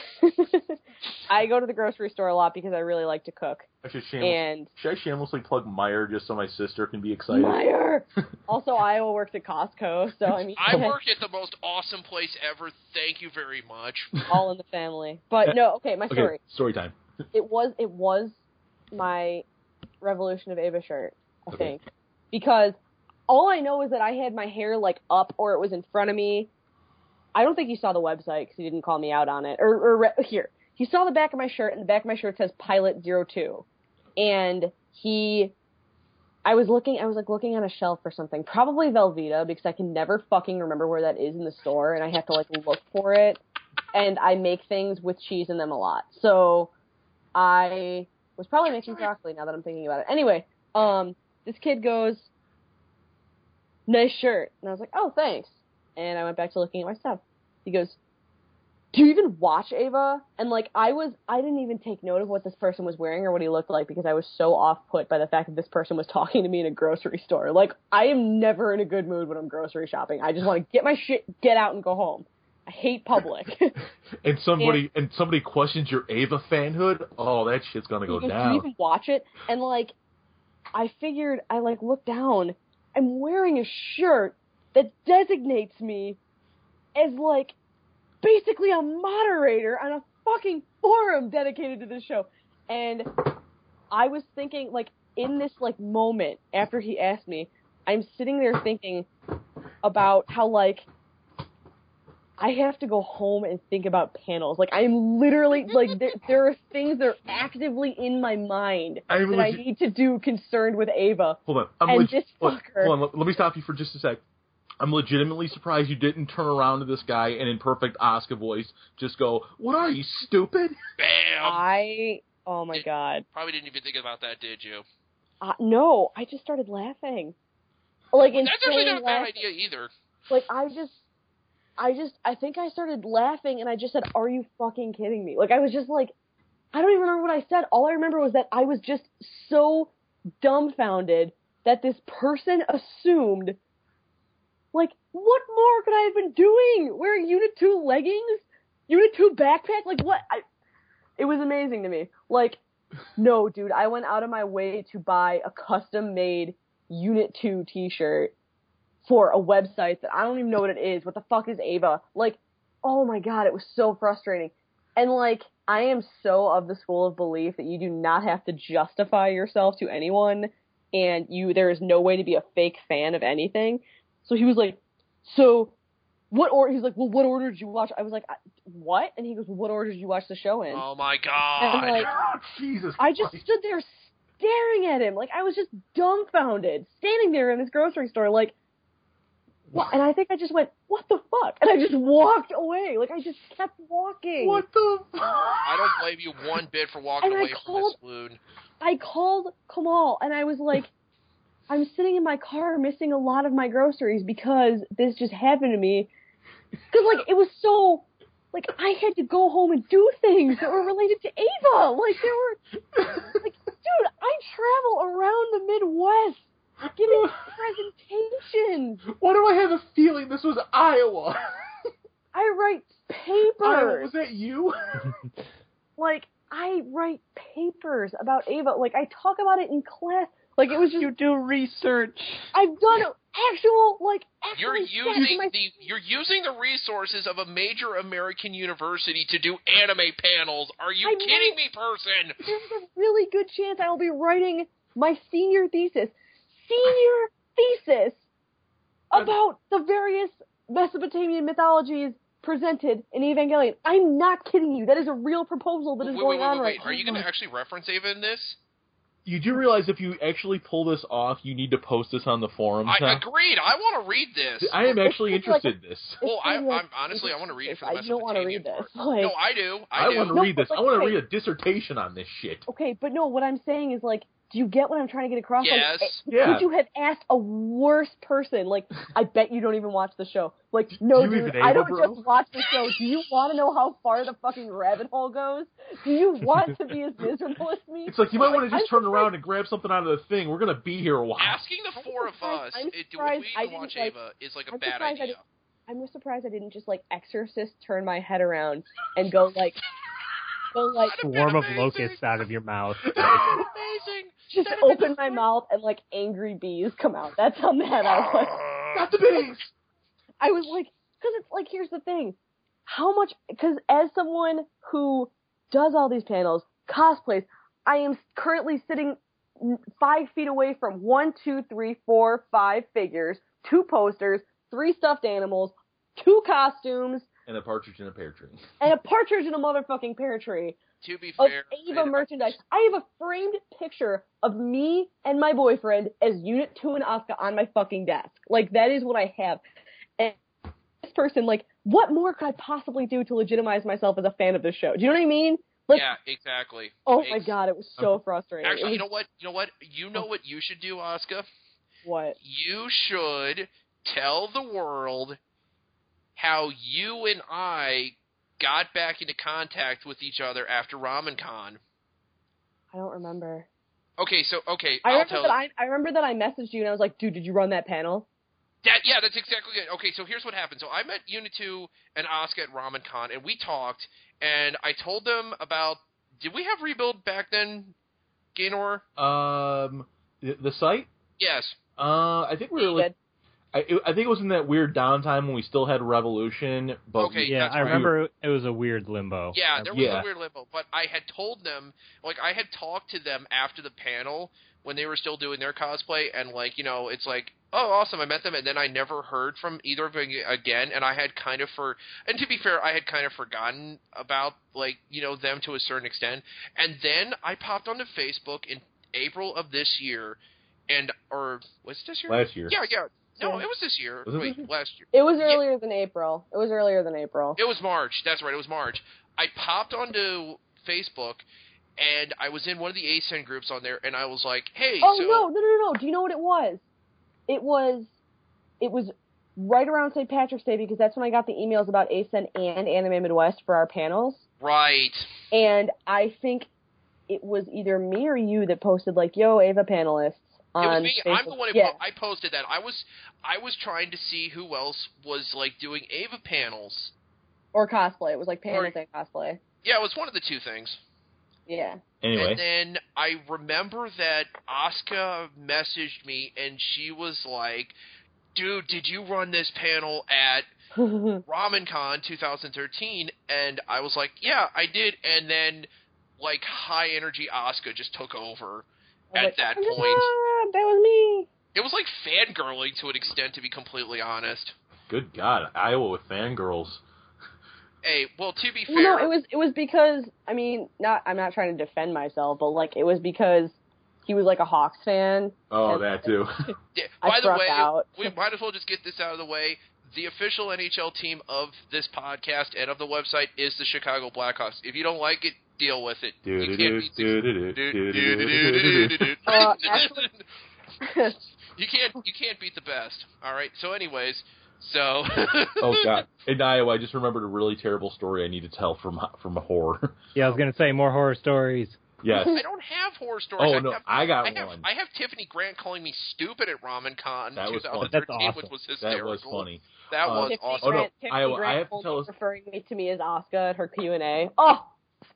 I go to the grocery store a lot because I really like to cook. Should I shamelessly plug Meijer just so my sister can be excited? Meijer! Also, Iowa works at Costco, so I mean... I work at the most awesome place ever. Thank you very much. All in the family. But no, my story. Okay, story time. It was my Revolution of Ava shirt, I think. Because all I know is that I had my hair, like, up or it was in front of me. I don't think he saw the website because he didn't call me out on it. Here. He saw the back of my shirt, and the back of my shirt says Pilot 02. And I was looking on a shelf for something. Probably Velveeta, because I can never fucking remember where that is in the store, and I have to, like, look for it. And I make things with cheese in them a lot. So I was probably making broccoli now that I'm thinking about it. Anyway, this kid goes, nice shirt. And I was like, oh, thanks. And I went back to looking at my stuff. He goes, do you even watch Ava? And like, I didn't even take note of what this person was wearing or what he looked like because I was so off-put by the fact that this person was talking to me in a grocery store. Like, I am never in a good mood when I'm grocery shopping. I just want to get my shit, get out and go home. I hate public. and somebody questions your Ava fanhood. Oh, that shit's gonna go Do you down. even watch it? And like, I figured I like looked down. I'm wearing a shirt that designates me as like basically a moderator on a fucking forum dedicated to this show. And I was thinking, like, in this like moment after he asked me, I'm sitting there thinking about how like I have to go home and think about panels. Like, I'm literally, like, there are things that are actively in my mind that I need to do concerned with Ava. Hold on. Hold on. Let me stop you for just a sec. I'm legitimately surprised you didn't turn around to this guy and in perfect Asuka voice just go, "What are you, stupid?" Bam! Oh my god. Probably didn't even think about that, did you? No, I just started laughing. Like, that's actually not a bad idea either. Like, I think I started laughing and I just said, "Are you fucking kidding me?" Like, I was just like, I don't even remember what I said. All I remember was that I was just so dumbfounded that this person assumed, like, what more could I have been doing? Wearing Unit 2 leggings? Unit 2 backpack? Like, what? It was amazing to me. Like, no, dude, I went out of my way to buy a custom-made Unit 2 t-shirt for a website that I don't even know what it is. What the fuck is Ava? Like, oh my god, it was so frustrating. And like, I am so of the school of belief that you do not have to justify yourself to anyone, and there is no way to be a fake fan of anything. So he was like, so what order? He's like, well, what order did you watch? I was like, what? And he goes, well, what order did you watch the show in? Oh my god. And I'm like, Jesus I just stood there staring at him. Like, I was just dumbfounded, standing there in this grocery store, like, what? And I think I just went, what the fuck? And I just walked away. Like, I just kept walking. What the fuck? I don't blame you one bit for walking away from this wound. I called Kamal, and I was like, I'm sitting in my car missing a lot of my groceries because this just happened to me. Because, like, it was so, like, I had to go home and do things that were related to Ava. Like, there were, like, dude, I travel around the Midwest giving presentations. Why do I have a feeling this was Iowa? I write papers. Iowa, was that you? Like, I write papers about Ava. Like, I talk about it in class. Like, it was just... You do research. I've done actual You're using the resources of a major American university to do anime panels. Are you kidding me, person? There's a really good chance I will be writing my senior thesis about the various Mesopotamian mythologies presented in Evangelion. I'm not kidding you. That is a real proposal that is going on right now. Are you going to actually reference Ava in this? You do realize if you actually pull this off, you need to post this on the forums. I agreed. I want to read this. I am actually interested in this. Well, I'm honestly, I want to read it for the Mesopotamian don't want to read this. Like, no, I do. I want to read this. I want to read a dissertation on this shit. Okay, but no, what I'm saying is, like, do you get what I'm trying to get across? Yes. Could you have asked a worse person? Like, I bet you don't even watch the show. Like, no, dude, I don't just watch the show. Do you want to know how far the fucking rabbit hole goes? Do you want to be as miserable as me? It's like, you might want to just turn around and grab something out of the thing. We're going to be here a while. Asking the four of us do we even watch Ava is like a bad idea. I'm surprised I didn't just, like, exorcist turn my head around and go, like... Swarm of locusts out of your mouth. Amazing. Just open my mouth and, like, angry bees come out. That's how mad I was. Not the bees! I was like, because it's like, here's the thing. How much, because as someone who does all these panels, cosplays, I am currently sitting 5 feet away from 1, 2, 3, 4, 5 figures, 2 posters, 3 stuffed animals, 2 costumes, and a partridge in a pear tree. And a partridge in a motherfucking pear tree. To be fair, of Ava merchandise. I have a framed picture of me and my boyfriend as Unit 2 and Asuka on my fucking desk. Like, that is what I have. And this person, like, what more could I possibly do to legitimize myself as a fan of this show? Do you know what I mean? Like, yeah, exactly. Oh my god, it was so frustrating. Actually, you know what? You know what you should do, Asuka? What? You should tell the world how you and I got back into contact with each other after RamenCon. I don't remember. Okay, I remember that I messaged you and I was like, dude, did you run that panel? That's exactly it. Okay, so here's what happened. So I met Unitu and Asuka at RamenCon, and we talked, and I told them about. Did we have Rebuild back then, Gaynor? The site? Yes. I think we were like. I think it was in that weird downtime when we still had Revolution. But Okay, Yeah, I remember it was a weird limbo. Yeah, there was a weird limbo. But I had told them, like, I had talked to them after the panel when they were still doing their cosplay, and, like, you know, it's like, oh, awesome, I met them, and then I never heard from either of them again, and I had kind of and to be fair, I had kind of forgotten about, like, you know, them to a certain extent. And then I popped onto Facebook in April of this year, or was it this year? Last year. Yeah. No, it was this year. Last year. It was earlier than April. It was March. That's right. It was March. I popped onto Facebook, and I was in one of the ASEN groups on there, and I was like, "Hey." Oh no! Do you know what it was? It was right around St. Patrick's Day because that's when I got the emails about ASEN and Anime Midwest for our panels. Right. And I think it was either me or you that posted like, "Yo, Ava panelists." It was me. Facebook. I'm the one who I posted that. I was trying to see who else was like doing Ava panels or cosplay. It was like panels and cosplay. Yeah, it was one of the two things. Yeah. Anyway. And then I remember that Asuka messaged me and she was like, "Dude, did you run this panel at RamenCon 2013?" And I was like, "Yeah, I did." And then like high energy Asuka just took over. At that point, that was me. It was like fangirling to an extent, to be completely honest. Good God, Iowa with fangirls. Hey, well, to be fair, no, it was because I'm not trying to defend myself, but like it was because he was like a Hawks fan. Oh, that too. Yeah, by the way, out. we might as well just get this out of the way. The official NHL team of this podcast and of the website is the Chicago Blackhawks. If you don't like it, deal with it. You can't beat the best. All right. So, anyways, Oh God! In Iowa, I just remembered a really terrible story I need to tell from a horror. Yeah, I was gonna say more horror stories. Yes. I don't have horror stories. Oh, no, I got one. I have Tiffany Grant calling me stupid at RamenCon that was 2013, That's awesome. which was hysterical. That was funny. That was Tiffany awesome. Grant, Oh, no, Iowa, I have to tell us. referring to me as Asuka at her Q&A. Oh!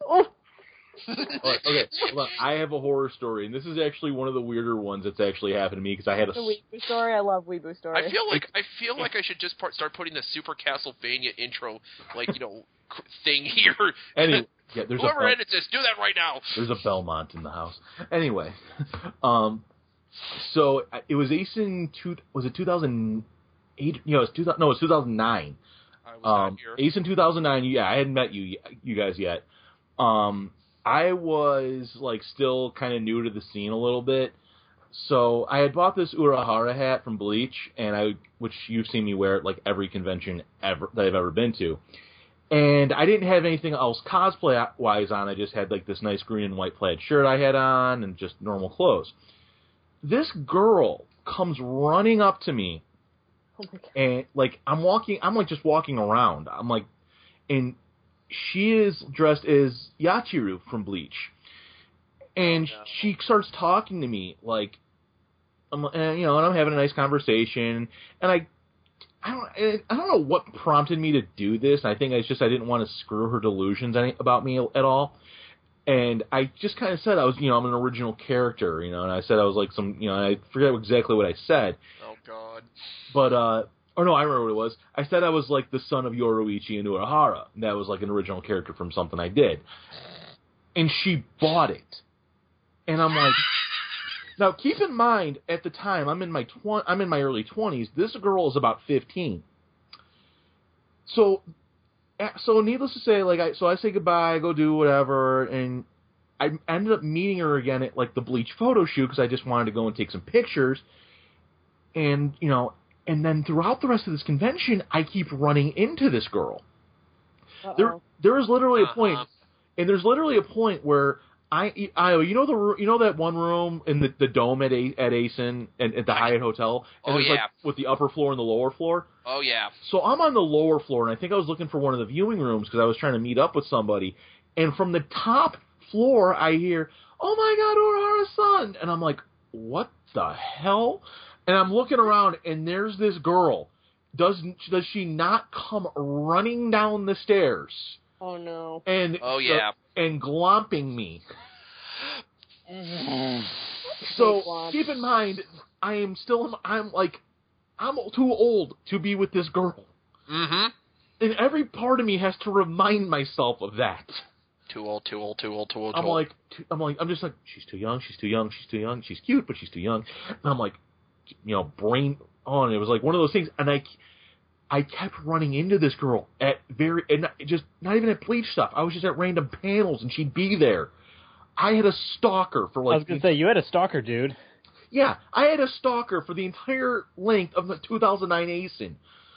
Okay, look, I have a horror story, and this is actually one of the weirder ones that's actually happened to me because I had The Weeboo story? I love Weeboo stories. I feel like I should just start putting the Super Castlevania intro, like, you know, thing here. Anyway, yeah, there's Whoever edits this, do that right now. There's a Belmont in the house. Anyway, so it was ASIN was it 2008? You know, it was 2009. I was not here. ASIN 2009. Yeah, I hadn't met you guys yet. I was like still kind of new to the scene a little bit, so I had bought this Urahara hat from Bleach, which you've seen me wear at like every convention ever that I've ever been to. And I didn't have anything else cosplay-wise on. I just had, like, this nice green and white plaid shirt I had on and just normal clothes. This girl comes running up to me, and, like, I'm just walking around. And she is dressed as Yachiru from Bleach. And she starts talking to me, like, and I'm having a nice conversation, and I don't know what prompted me to do this. I think it's just I didn't want to screw her delusions about me at all. And I just kind of said I'm an original character, and I said I was like I forget exactly what I said. Oh, God. But, no, I remember what it was. I said I was like the son of Yoruichi and Urahara. That was like an original character from something I did. And she bought it. And I'm like... Now, keep in mind, at the time, I'm in my early 20s. This girl is about 15. So needless to say, like, I say goodbye, I go do whatever, and I ended up meeting her again at like the Bleach photo shoot because I just wanted to go and take some pictures. And and then throughout the rest of this convention, I keep running into this girl. There is literally a point, and there's literally a point where. You know that one room in the dome at ASIN and at the Hyatt Hotel? And like, with the upper floor and the lower floor? Oh, yeah. So I'm on the lower floor, and I think I was looking for one of the viewing rooms because I was trying to meet up with somebody. And from the top floor, I hear, "Oh, my God, Urahara-san!" And I'm like, what the hell? And I'm looking around, and there's this girl. Does she not come running down the stairs? Oh no. And and glomping me. So keep in mind, I'm too old to be with this girl. Mm-hmm. And every part of me has to remind myself of that. Too old. I'm just like, she's too young. She's cute, but she's too young. And I'm like, brain on. It was like one of those things, and I kept running into this girl not even at bleach stuff. I was just at random panels, and she'd be there. I had a stalker for like. I was gonna say you had a stalker, dude. Yeah, I had a stalker for the entire length of the 2009 ASIN.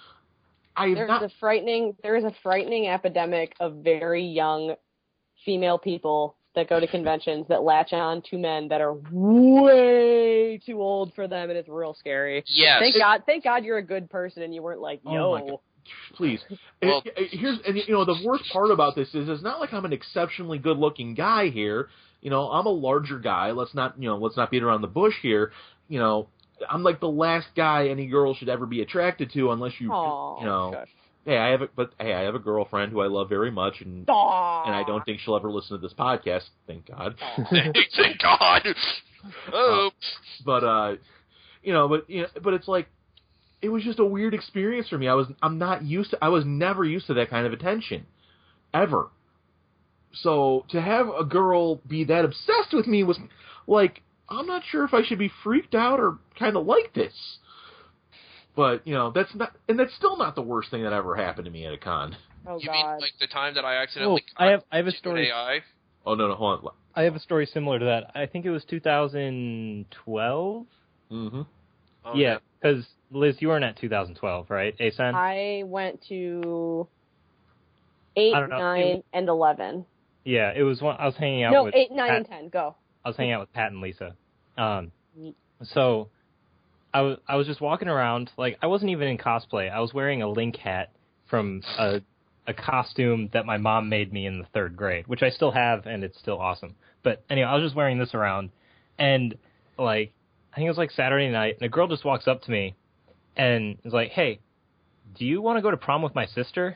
There is a frightening epidemic of very young female people that go to conventions that latch on to men that are way too old for them, and it's real scary. Yes. Thank God you're a good person and you weren't like, yo. Oh my God. Please. Well, the worst part about this is it's not like I'm an exceptionally good-looking guy here. I'm a larger guy. Let's not beat around the bush here. I'm like the last guy any girl should ever be attracted to, unless gosh. Hey, I have a girlfriend who I love very much, and I don't think she'll ever listen to this podcast. Thank God. Thank God. Oh. But it's like, it was just a weird experience for me. I was never used to that kind of attention, ever. So to have a girl be that obsessed with me was like, I'm not sure if I should be freaked out or kind of like this. But, that's still not the worst thing that ever happened to me at a con. Oh, you God. mean like the time that I accidentally I have a story. AI? Oh, no, hold on. I have a story similar to that. I think it was 2012. Mm-hmm. Oh, Yeah, because Liz, you weren't at 2012, right? ASAN? I went to 8, I don't know. 9, and 11. Yeah, it was one. I was hanging out with 8, 9, Pat, and 10. Go. I was hanging out with Pat and Lisa. So I was just walking around, like, I wasn't even in cosplay. I was wearing a Link hat from a costume that my mom made me in the 3rd grade, which I still have, and it's still awesome. But anyway, I was just wearing this around, and, like, I think it was like Saturday night, and a girl just walks up to me and is like, "Hey, do you want to go to prom with my sister?"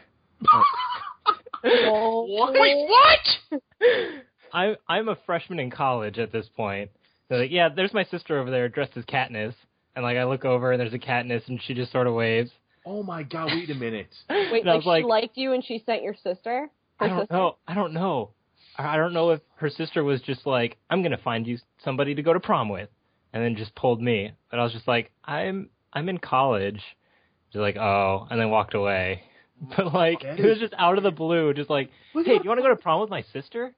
Wait, what? I'm a freshman in college at this point. They're like, "Yeah, there's my sister over there dressed as Katniss." And, like, I look over, and there's a Katniss, and she just sort of waves. Oh, my God, wait a minute. Wait, like, she liked you and she sent your sister? I don't know. I don't know if her sister was just like, "I'm going to find you somebody to go to prom with," and then just pulled me. But I was just like, I'm in college. She's like, "Oh," and then walked away. But, like, it was just out of the blue, just like, "Hey, do you want to go to prom with my sister?"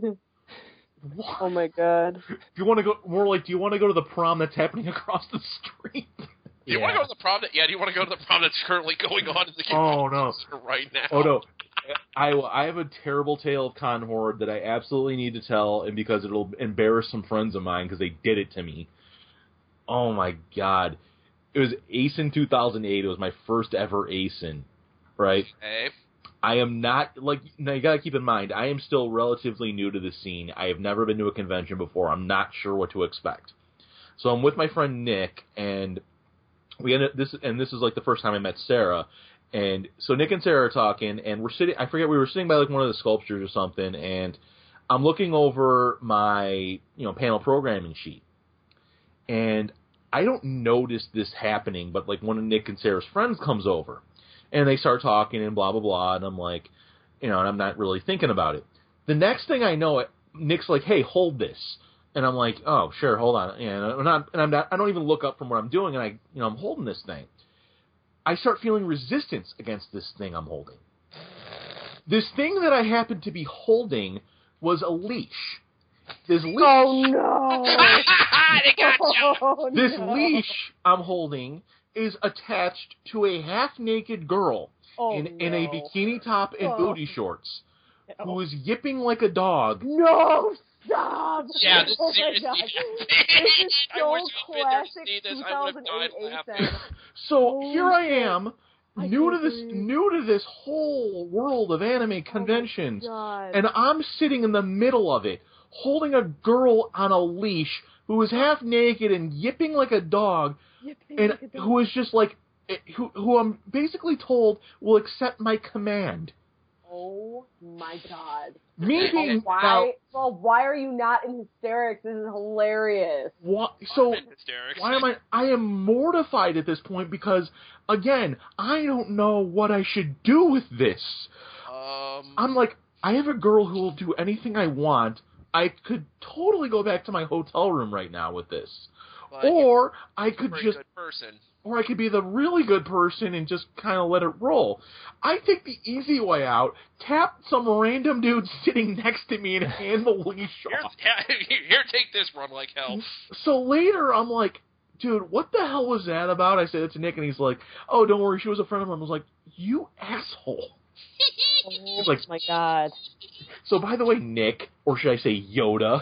What? Oh my God. Do you want to go to the prom that's happening across the street? Do you want to go to the prom? Do you want to go to the prom that's currently going on in the game right now? Oh no. I have a terrible tale of con horror that I absolutely need to tell, and because it'll embarrass some friends of mine because they did it to me. Oh my God. It was ASIN 2008. It was my first ever ASIN, right? Okay. I am not, now you gotta keep in mind, I am still relatively new to the scene. I have never been to a convention before. I'm not sure what to expect. So I'm with my friend Nick, and this is like the first time I met Sarah. And so Nick and Sarah are talking, and we were sitting by like one of the sculptures or something, and I'm looking over my, panel programming sheet. And I don't notice this happening, but like one of Nick and Sarah's friends comes over. And they start talking and blah, blah, blah. And I'm like, and I'm not really thinking about it. The next thing I know, Nick's like, "Hey, hold this." And I'm like, "Oh, sure, hold on." And I don't even look up from what I'm doing. And I'm holding this thing. I start feeling resistance against this thing I'm holding. This thing that I happened to be holding was a leash. This leash. Oh no! They got you. Oh, This no. leash I'm holding is attached to a half-naked girl in a bikini top and booty shorts who is yipping like a dog. No, stop! Yeah, this Oh my seriously God. happened. This is I so wish you'd been there to classic see this. I would have died 2008 laughing. ASAN. So Holy here I shit. am, I new can't to believe- this whole world of anime conventions, God. and I'm sitting in the middle of it, holding a girl on a leash who was half naked and yipping like a dog, and who was just like, who I'm basically told will accept my command. Oh my God. Me being why are you not in hysterics? This is hilarious. So I'm in hysterics. why am I am mortified at this point because, again, I don't know what I should do with this. I'm like, I have a girl who will do anything I want. I could totally go back to my hotel room right now with this. But Or I could you're a just... good person. Or I could be the really good person and just kind of let it roll. I take the easy way out, tap some random dude sitting next to me and hand the leash off. Here, take this, run like hell. So later, I'm like, dude, what the hell was that about? I said it to Nick, and he's like, oh, don't worry, she was a friend of mine. I was like, you asshole. Oh like, my God. So by the way, Nick, or should I say Yoda?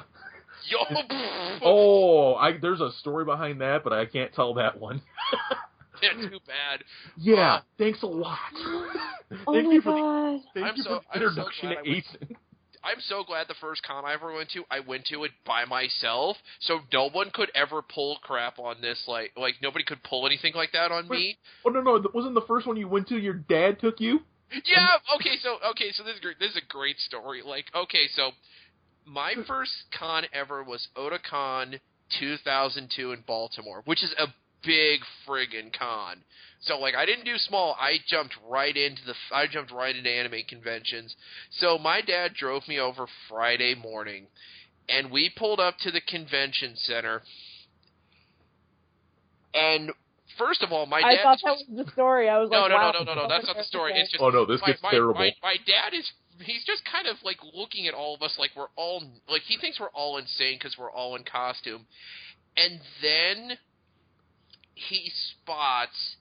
Yo, There's a story behind that, but I can't tell that one. yeah, too bad. Yeah, thanks a lot. Thank you for the introduction to Asen. I'm so glad the first con I ever went to, I went to it by myself, so no one could ever pull crap on this. Like nobody could pull anything like that on me. Oh no, wasn't the first one you went to? Your dad took you? Yeah. Okay. So this is great. This is a great story. Like, okay, so my first con ever was Otakon 2002 in Baltimore, which is a big friggin' con. So like, I didn't do small. I jumped right into anime conventions. So my dad drove me over Friday morning, and we pulled up to the convention center. And first of all, my dad. I thought that was the story. I was no, like, no, wow, no, no. That's not the story. It's just. Oh no, this gets terrible. My dad is. He's just kind of like looking at all of us like we're all like he thinks we're all insane because we're all in costume, and then he spots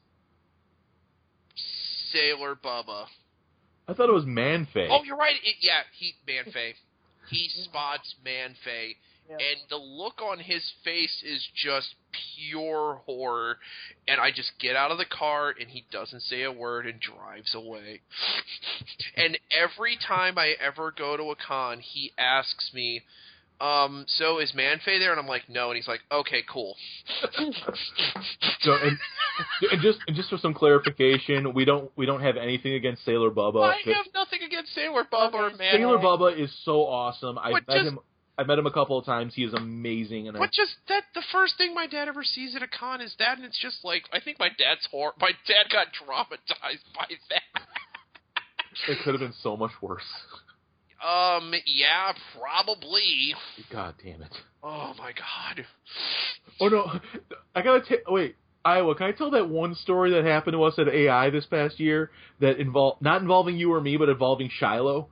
Sailor Bubba. I thought it was Man-Fae. Oh, you're right. Man-Fae. He spots Man-Fae, Yeah. and the look on his face is just pure horror. And I just get out of the car, and he doesn't say a word and drives away. And every time I ever go to a con, he asks me, so is Man-Fae there? And I'm like, no. And he's like, okay, cool. So, and just for some clarification, we don't have anything against Sailor Bubba. I have nothing against Sailor Bubba or Man-Fae. Sailor Bubba is so awesome. I've met him a couple of times. He is amazing. And the first thing my dad ever sees at a con is that, and it's just like, I think my dad got traumatized by that. It could have been so much worse. Yeah, probably. God damn it. Oh my God. Oh no, I gotta wait, Iowa, can I tell that one story that happened to us at AI this past year that not involving you or me, but involving Shiloh?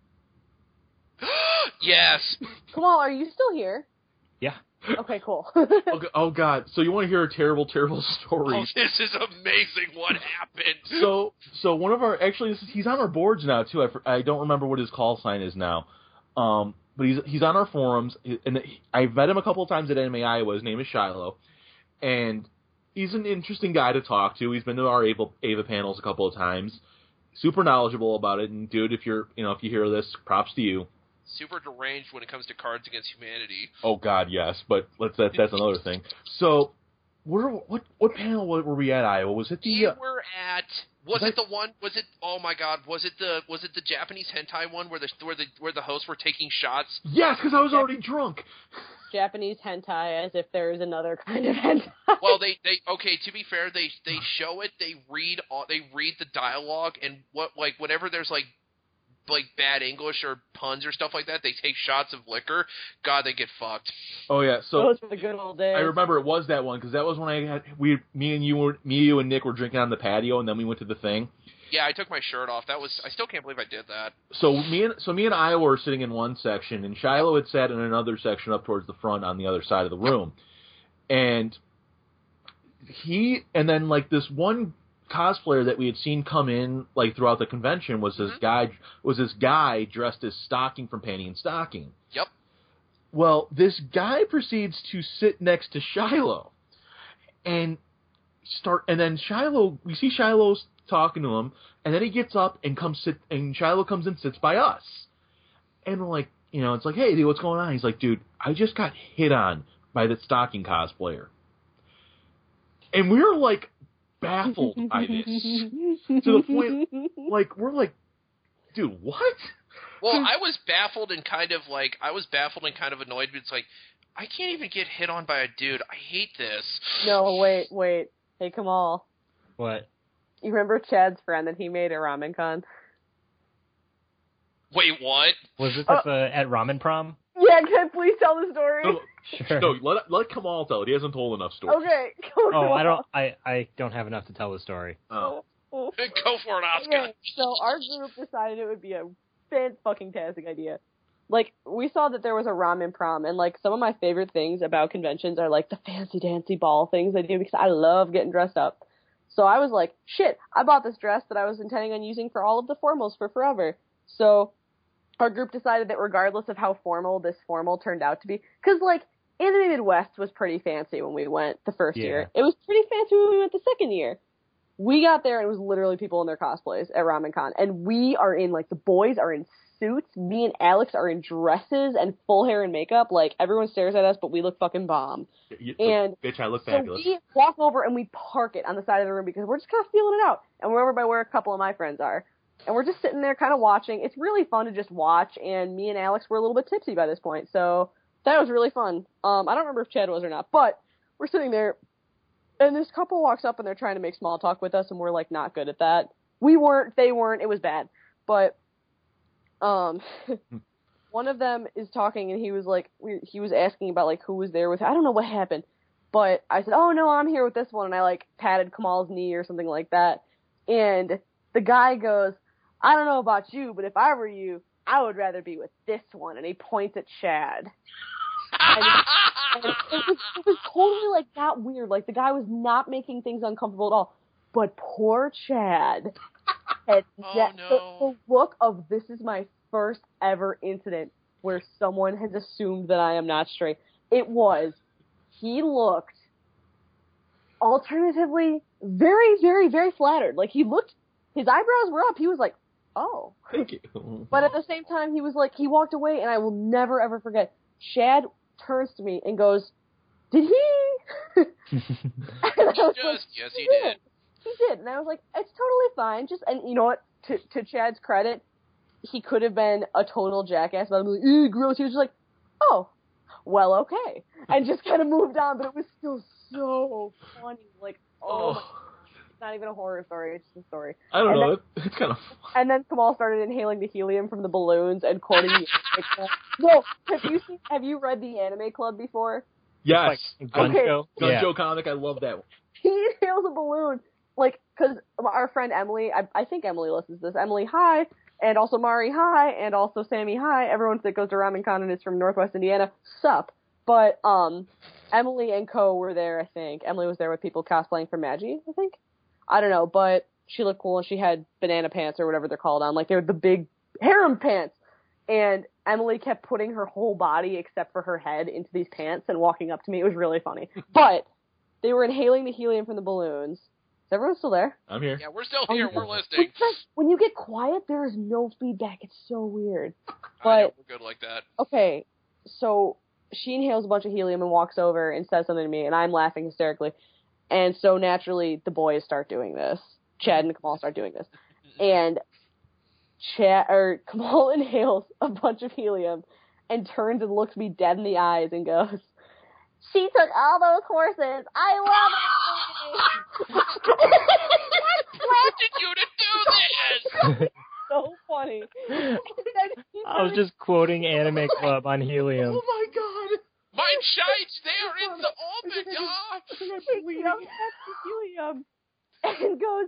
Yes. Kamal, are you still here? Yeah. Okay, cool. Okay, oh God, so you want to hear a terrible, terrible story? Oh, this is amazing what happened. So one of our, actually, he's on our boards now too. I don't remember what his call sign is now. But he's on our forums, and I've met him a couple of times at Anime Iowa. His name is Shiloh, and he's an interesting guy to talk to. He's been to our Ava panels a couple of times. Super knowledgeable about it, and dude, if you hear this, props to you. Super deranged when it comes to Cards Against Humanity. Oh God, yes, but that's another thing. So, what panel were we at, Iowa? Was it the? We were at. Was it the one? Was it? Oh my God! Was it the Japanese hentai one where the hosts were taking shots? Yes, because I was already drunk. Japanese hentai, as if there's another kind of hentai. Well, they okay. To be fair, they show it. They read the dialogue, and whenever there's like bad English or puns or stuff like that, they take shots of liquor. God, they get fucked. Oh yeah, so those were the good old days. I remember it was that one because that was when you and Nick were drinking on the patio, and then we went to the thing. Yeah, I took my shirt off. I still can't believe I did that. So me and Iowa were sitting in one section, and Shiloh had sat in another section up towards the front on the other side of the room, and then like this one cosplayer that we had seen come in like throughout the convention was this guy dressed as Stocking from Panty and Stocking. Yep. Well, this guy proceeds to sit next to Shiloh, and then we see Shiloh's talking to him, and then he gets up and Shiloh comes and sits by us, and we're like, it's like, hey, dude, what's going on? He's like, dude, I just got hit on by the stocking cosplayer. And we're, like, baffled by this. To the point, like, we're like, dude, what? Well, I was baffled and kind of annoyed, but it's like, I can't even get hit on by a dude. I hate this. No, wait. Hey, Kamal. What? You remember Chad's friend that he made at Ramen Con? Wait, what? Was this at Ramen Prom? Yeah, can I please tell the story? Sure. No, let Kamal tell it. He hasn't told enough stories. Okay, go Oh, I don't have enough to tell the story. Oh. Go for it, Oscar. Okay, so our group decided it would be a fan-fucking-tastic idea. Like, we saw that there was a ramen prom, and, like, some of my favorite things about conventions are, like, the fancy-dancy ball things they do, because I love getting dressed up. So I was like, shit, I bought this dress that I was intending on using for all of the formals for forever. So our group decided that regardless of how formal this formal turned out to be, because, like, Anime Midwest was pretty fancy when we went the first year. It was pretty fancy when we went the second year. We got there, and it was literally people in their cosplays at Ramen Con. And we are in, like, the boys are in suits. Me and Alex are in dresses and full hair and makeup. Like, everyone stares at us, but we look fucking bomb. And bitch, I look so fabulous. we walk over and we park it on the side of the room because we're just kind of feeling it out. And we're over by where a couple of my friends are. And we're just sitting there kind of watching. It's really fun to just watch. And me and Alex were a little bit tipsy by this point. So that was really fun. I don't remember if Chad was or not, but we're sitting there. And this couple walks up and they're trying to make small talk with us, and we're, like, not good at that. We weren't, they weren't, it was bad. But, one of them is talking, and he was, like, he was asking about, like, who was there with, I don't know what happened. But I said, oh, no, I'm here with this one, and I, like, patted Kamal's knee or something like that. And the guy goes, I don't know about you, but if I were you, I would rather be with this one. And he points at Chad. And it was totally, like, not weird. Like, the guy was not making things uncomfortable at all. But poor Chad had the look of, this is my first ever incident where someone has assumed that I am not straight. He looked alternatively very, very, very flattered. Like, his eyebrows were up. He was like, oh. Thank you. But at the same time, he was like, he walked away, and I will never, ever forget. Chad turns to me and goes, did he? Yes, he did. He did. And I was like, it's totally fine. And you know what? To Chad's credit, he could have been a total jackass, but I'm like, ew, gross. He was just like, oh, well, okay. And just kind of moved on, but it was still so funny. Like, oh. It's not even a horror story, it's just a story. I don't know, it's kind of fun. And then Kamal started inhaling the helium from the balloons and quoting the No, have you read the Anime Club before? Yes. Like Gunjo? Gunjo comic, I love that one. He inhales a balloon, like, because our friend Emily, I think Emily listens to this. Emily, hi, and also Mari, hi, and also Sammy, hi. Everyone that goes to Ramen Con and is from Northwest Indiana, sup. But Emily and co were there, I think. Emily was there with people cosplaying for Magi, I think. I don't know, but she looked cool, and she had banana pants or whatever they're called on. Like, they were the big harem pants. And Emily kept putting her whole body, except for her head, into these pants and walking up to me. It was really funny. But they were inhaling the helium from the balloons. Is everyone still there? I'm here. Yeah, we're still here. We're listening. When you get quiet, there is no feedback. It's so weird. But, I know, we're good like that. Okay, so she inhales a bunch of helium and walks over and says something to me, and I'm laughing hysterically. And so naturally, the boys start doing this. Chad and Kamal start doing this. And Kamal inhales a bunch of helium and turns and looks me dead in the eyes and goes, she took all those horses. I love it. What prompted you to do this? So funny. I was just quoting Anime Club on helium. Oh my god. Mein Scheiß, there in the orbit, ja. He yells at the helium and goes,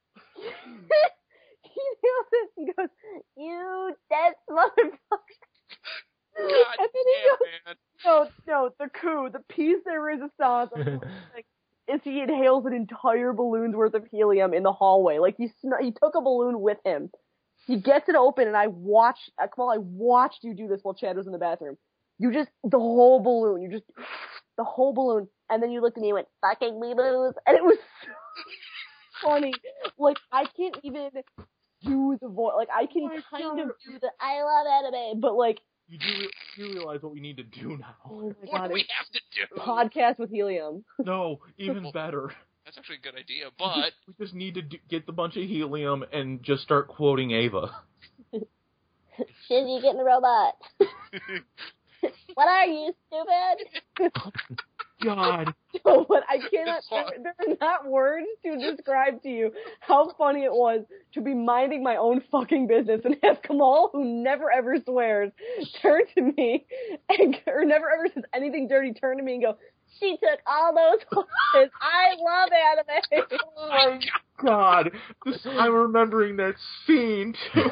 he yells it and goes, you dead motherfucker. God And then damn, man. No, the coup, the piece de resistance is he inhales an entire balloon's worth of helium in the hallway. Like, he took a balloon with him. He gets it open, and I watched you do this while Chad was in the bathroom. The whole balloon, and then you looked at me and went, fucking weeboos, and it was so funny. Like, I can't even do the voice, like, I can kind of do the, I love anime, but, like, you realize what we need to do now? Oh my What god. do we have to do? Podcast with helium. No, even better. That's actually a good idea, but We just need to get the bunch of helium and just start quoting Ava. Shizzy, get in the robot. What are you, stupid? God. No, but I cannot. There are not words to describe to you how funny it was to be minding my own fucking business and have Kamal, who never ever swears, turn to me or never ever says anything dirty, turn to me and go, "She took all those horses. I love anime." Oh my God. I'm remembering that scene too.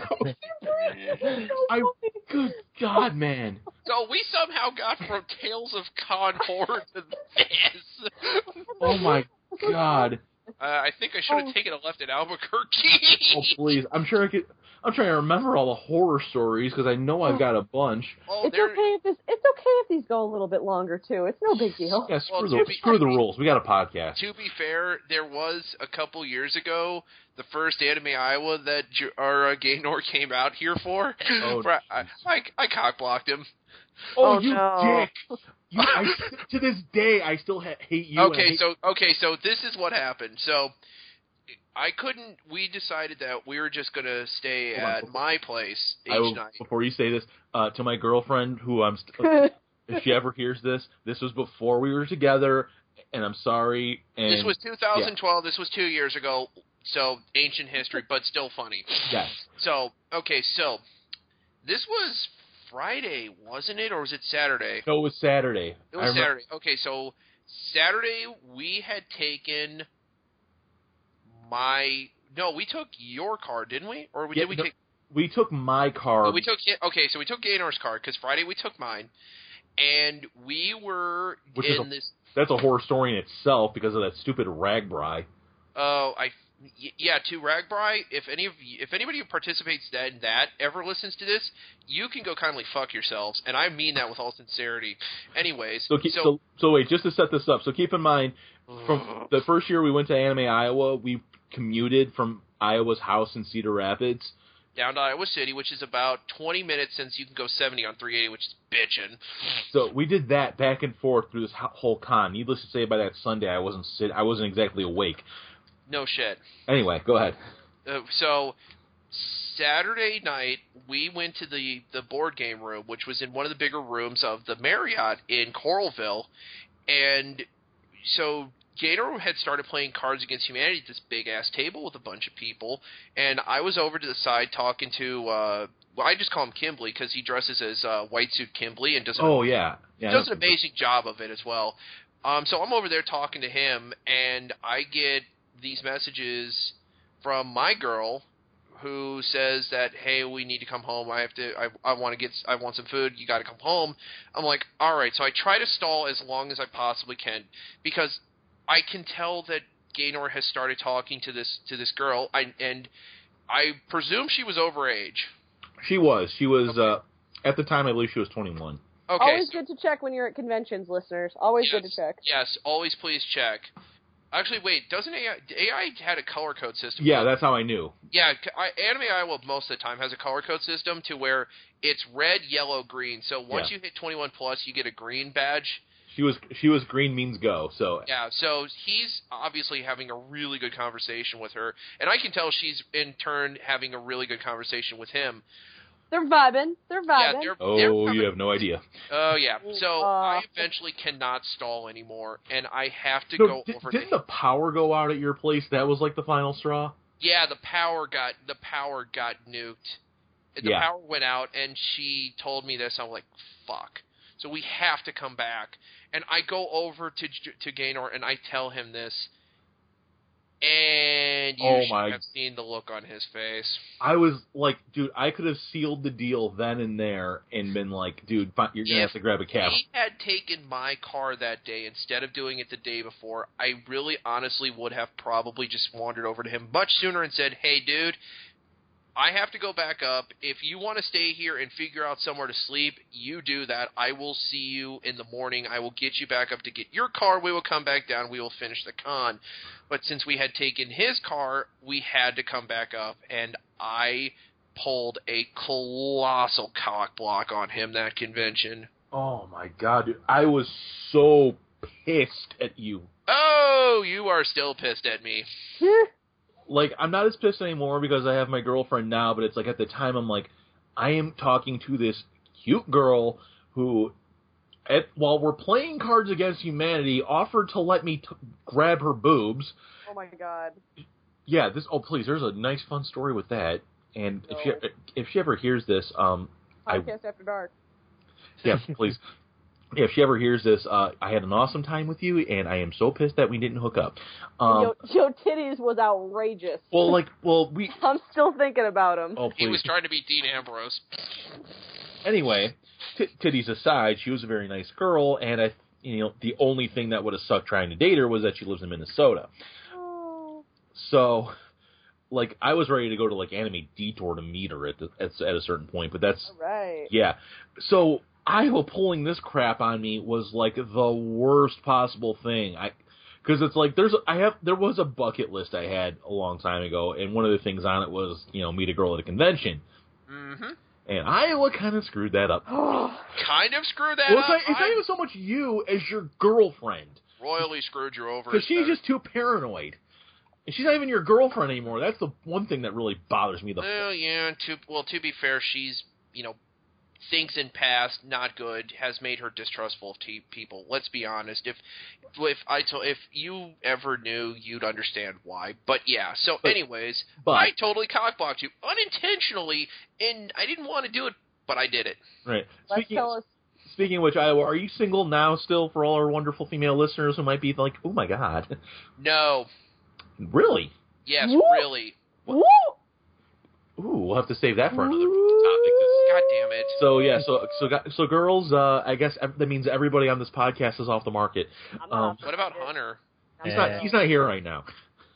Good God, man. so we somehow got from Tales of Con Horror to this. Oh my God. I think I should have taken a left at Albuquerque. Oh please. I'm trying to remember all the horror stories because I know I've got a bunch. Oh, It's okay if these go a little bit longer too. It's no big deal. Yeah, Well, screw the rules. We got a podcast. To be fair, there was a couple years ago the first Anime Iowa that our Gaynor came out here for. Oh, I cockblocked him. Oh, you no. dick! To this day, I still hate you. Okay, so this is what happened. So we decided that we were just gonna stay Hold on. at my place each I will, night. before you say this, to my girlfriend, who if she ever hears this was before we were together, and I'm sorry. And This was 2012. Yeah. This was 2 years ago. So ancient history, but still funny. Yes. So this was Friday, wasn't it, or was it Saturday? No, it was Saturday. It was Saturday. Okay, so Saturday we had taken we took your car, didn't we? Or did we take? We took my car. So we took Gaynor's car because Friday we took mine, and we were That's a horror story in itself because of that stupid Ragbri. Oh, to Ragbri. If anybody who participates in that ever listens to this, you can go kindly fuck yourselves, and I mean that with all sincerity. Anyways, so wait, just to set this up. So keep in mind, from the first year we went to Anime Iowa, we commuted from Iowa's house in Cedar Rapids down to Iowa City, which is about 20 minutes since you can go 70 on 380, which is bitchin'. So we did that back and forth through this whole con. Needless to say, by that Sunday, I wasn't exactly awake. No shit. Anyway, go ahead. So Saturday night, we went to the board game room, which was in one of the bigger rooms of the Marriott in Coralville, and so Gator had started playing Cards Against Humanity at this big-ass table with a bunch of people, and I was over to the side talking to, I just call him Kimbley because he dresses as White Suit Kimbley and does an amazing job of it as well. So I'm over there talking to him, and I get these messages from my girl who says that, hey, we need to come home. I want some food. You got to come home. I'm like, all right. So I try to stall as long as I possibly can because I can tell that Gaynor has started talking to this girl, and I presume she was overage. She was. Okay. At the time, I believe she was 21. Okay. Always good to check when you're at conventions, listeners. Always good to check. Yes, always please check. Actually, wait, doesn't AI had a color code system? Yeah, that's how I knew. Yeah, Anime Iowa most of the time has a color code system to where it's red, yellow, green. So once you hit 21 plus, you get a green badge. She was green means go. So yeah, so he's obviously having a really good conversation with her, and I can tell she's in turn having a really good conversation with him. They're vibing. Yeah, you have no idea. Oh yeah. So I eventually cannot stall anymore, and I have to go over. Didn't the power go out at your place? That was like the final straw. Yeah, the power got nuked. The power went out, and she told me this. I'm like, fuck. So we have to come back. And I go over to Gaynor, and I tell him this. And you should have seen the look on his face. I was like, dude, I could have sealed the deal then and there and been like, dude, you're going to have to grab a cab. If he had taken my car that day instead of doing it the day before, I really honestly would have probably just wandered over to him much sooner and said, hey, dude, I have to go back up. If you want to stay here and figure out somewhere to sleep, you do that. I will see you in the morning. I will get you back up to get your car. We will come back down. We will finish the con. But since we had taken his car, we had to come back up. And I pulled a colossal cock block on him that convention. Oh my god, dude. I was so pissed at you. Oh, you are still pissed at me. Like, I'm not as pissed anymore because I have my girlfriend now, but it's like at the time I'm like, I am talking to this cute girl who, while we're playing Cards Against Humanity, offered to let me grab her boobs. Oh my god. Yeah, please, there's a nice fun story with that. And if she ever hears this, Podcast After Dark. Yeah, please. If she ever hears this, I had an awesome time with you, and I am so pissed that we didn't hook up. Joe Titties was outrageous. We. I'm still thinking about him. Oh, please. He was trying to be Dean Ambrose. Anyway, titties aside, she was a very nice girl, and the only thing that would have sucked trying to date her was that she lives in Minnesota. Oh. So, like, I was ready to go to like Anime Detour to meet her at a certain point, but that's right. Yeah. So Iowa pulling this crap on me was like the worst possible thing. Because it's like there was a bucket list I had a long time ago, and one of the things on it was meet a girl at a convention. Mm-hmm. And Iowa kind of screwed that up. Kind of screwed that Well, up? It's not even so much you as your girlfriend. Royally screwed you over. Because she's just too paranoid. And she's not even your girlfriend anymore. That's the one thing that really bothers me. Well, yeah. To be fair, she's, thinks in past not good, has made her distrustful of people. Let's be honest. If you ever knew, you'd understand why. But yeah. So, anyways, I totally cockblocked you unintentionally, and I didn't want to do it, but I did it. Right. Tell us. Speaking of which, Iowa, are you single now still for all our wonderful female listeners who might be like, oh my god? No. Really? Yes, Woo! really. Woo! Ooh, we'll have to save that for another topic. God damn it. So yeah, so girls, I guess that means everybody on this podcast is off the market. What about Hunter? He's not here right now.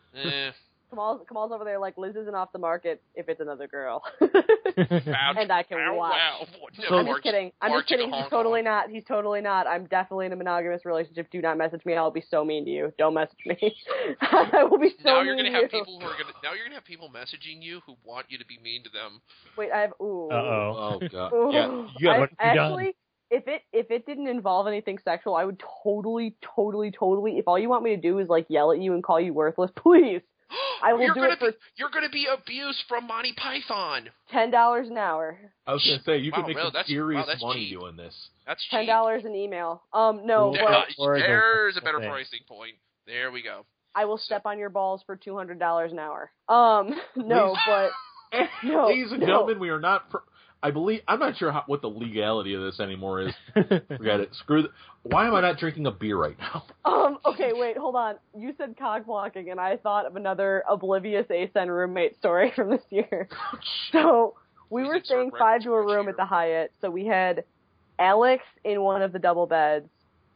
Kamal's over there like Liz isn't off the market if it's another girl. And I can watch. Wow. So, I'm just kidding. He's totally not. I'm definitely in a monogamous relationship. Do not message me. I'll be so mean to you. Don't message me. I will be so now mean you're gonna to have you. people now you're gonna have people messaging you who want you to be mean to them. Wait, I have ooh. Uh-oh. Oh god. Ooh. Yeah. You got Actually, if it didn't involve anything sexual, I would totally. If all you want me to do is like yell at you and call you worthless, please. I will You're going to be abused from Monty Python. $10 an hour. I was going to say, you could make some that's serious money cheap. doing this. That's cheap. $10 an email. No, but there's a better pricing point. There we go. I will step on your balls for $200 an hour. No, but no. Ladies and gentlemen, we are not. I'm not sure what the legality of this anymore is. Forget it. Why am I not drinking a beer right now? Okay, wait, hold on. You said cock blocking, and I thought of another oblivious ASEN roommate story from this year. So, we were staying 5 to a room at the Hyatt, so we had Alex in one of the double beds,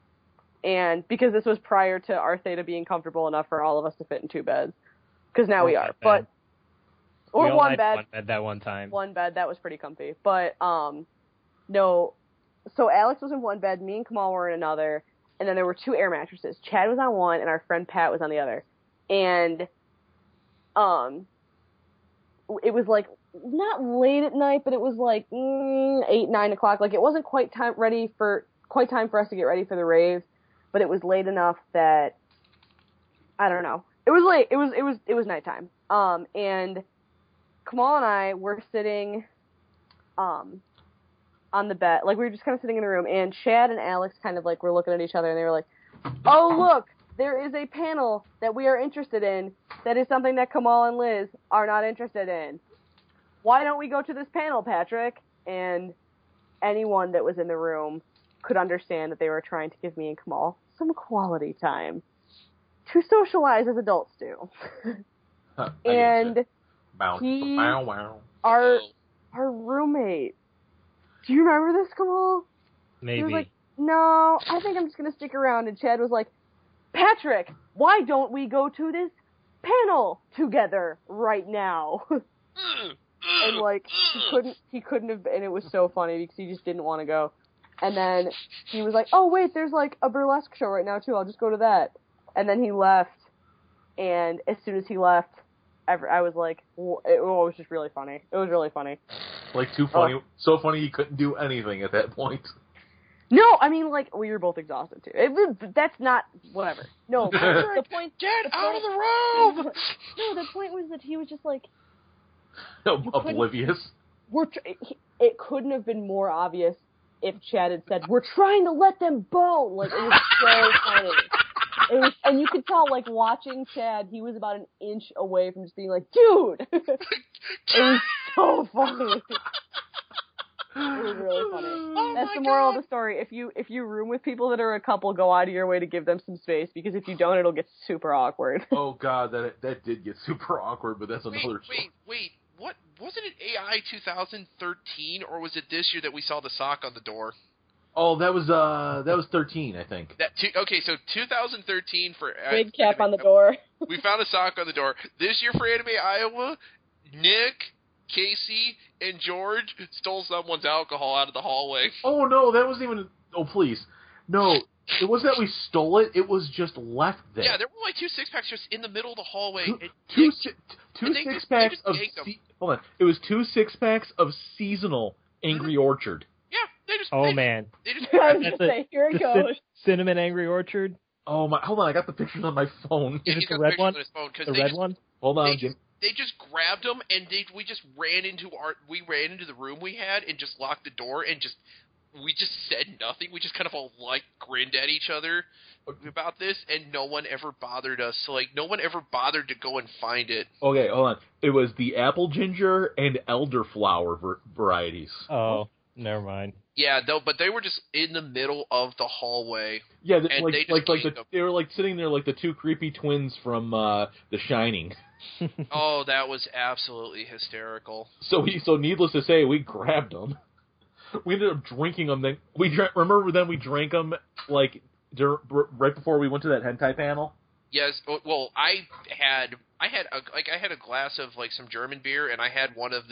and because this was prior to our theta being comfortable enough for all of us to fit in 2 beds, because now we are, but... Or one bed. One bed that one time. One bed, that was pretty comfy. But, no. So Alex was in one bed, me and Kamal were in another, and then there were 2 air mattresses. Chad was on one, and our friend Pat was on the other. And, it was like, not late at night, but it was like 8, 9 o'clock. Like, it wasn't quite time for us to get ready for the rave, but it was late enough that, I don't know. It was late. It was nighttime. And Kamal and I were sitting on the bed. Like, we were just kind of sitting in the room, and Chad and Alex kind of, like, were looking at each other, and they were like, oh, look, there is a panel that we are interested in that is something that Kamal and Liz are not interested in. Why don't we go to this panel, Patrick? And anyone that was in the room could understand that they were trying to give me and Kamal some quality time to socialize as adults do. And our roommate, do you remember this, Kamal? Maybe. He was like, no, I think I'm just going to stick around. And Chad was like, Patrick, why don't we go to this panel together right now? And like, he couldn't have, and it was so funny because he just didn't want to go. And then he was like, oh wait, there's like a burlesque show right now too, I'll just go to that. And then he left, and as soon as he left, I was like, it was just really funny. It was really funny. Like, too funny. So funny you couldn't do anything at that point. No, I mean, like, we were both exhausted, too. That's not, whatever. No, the point... Get out of the room! No, the point was that he was just like... Oblivious. It couldn't have been more obvious if Chad had said, we're trying to let them bone! Like, it was so funny. And you could tell, like, watching Chad, he was about an inch away from just being like, dude! It was so funny. It was really funny. Oh That's the moral of the story. If you room with people that are a couple, go out of your way to give them some space, because if you don't, it'll get super awkward. Oh god, that did get super awkward, but that's another story. Wait. What wasn't it AI 2013, or was it this year that we saw the sock on the door? Oh, that was 13, I think. Okay, so 2013 for Big cap on the door. We found a sock on the door. This year for Anime Iowa, Nick, Casey, and George stole someone's alcohol out of the hallway. Oh no, that wasn't even. Oh please, no. It wasn't that we stole it. It was just left there. Yeah, there were like 2 6-packs just in the middle of the hallway. Two 6-packs of. Hold on. It was 2 6-packs of seasonal Angry Orchard. Yeah, they just. They just. I was gonna say, here it goes. Cinnamon Angry Orchard. Oh my! Hold on, I got the pictures on my phone. Is it the red one? The red one. Hold on, Jim. They just grabbed them and we just ran into the room we had and just locked the door and we just said nothing. We just kind of all like grinned at each other about this, and no one ever bothered us. So like no one ever bothered to go and find it. Okay, hold on. It was the apple ginger and elderflower varieties. Oh, never mind. Yeah, but they were just in the middle of the hallway. Yeah, they were like sitting there like the two creepy twins from The Shining. Oh, that was absolutely hysterical. So needless to say, we grabbed them. We ended up drinking them. Then we drank them like right before we went to that hentai panel. Yes. Well, I had a glass of like some German beer, and I had one of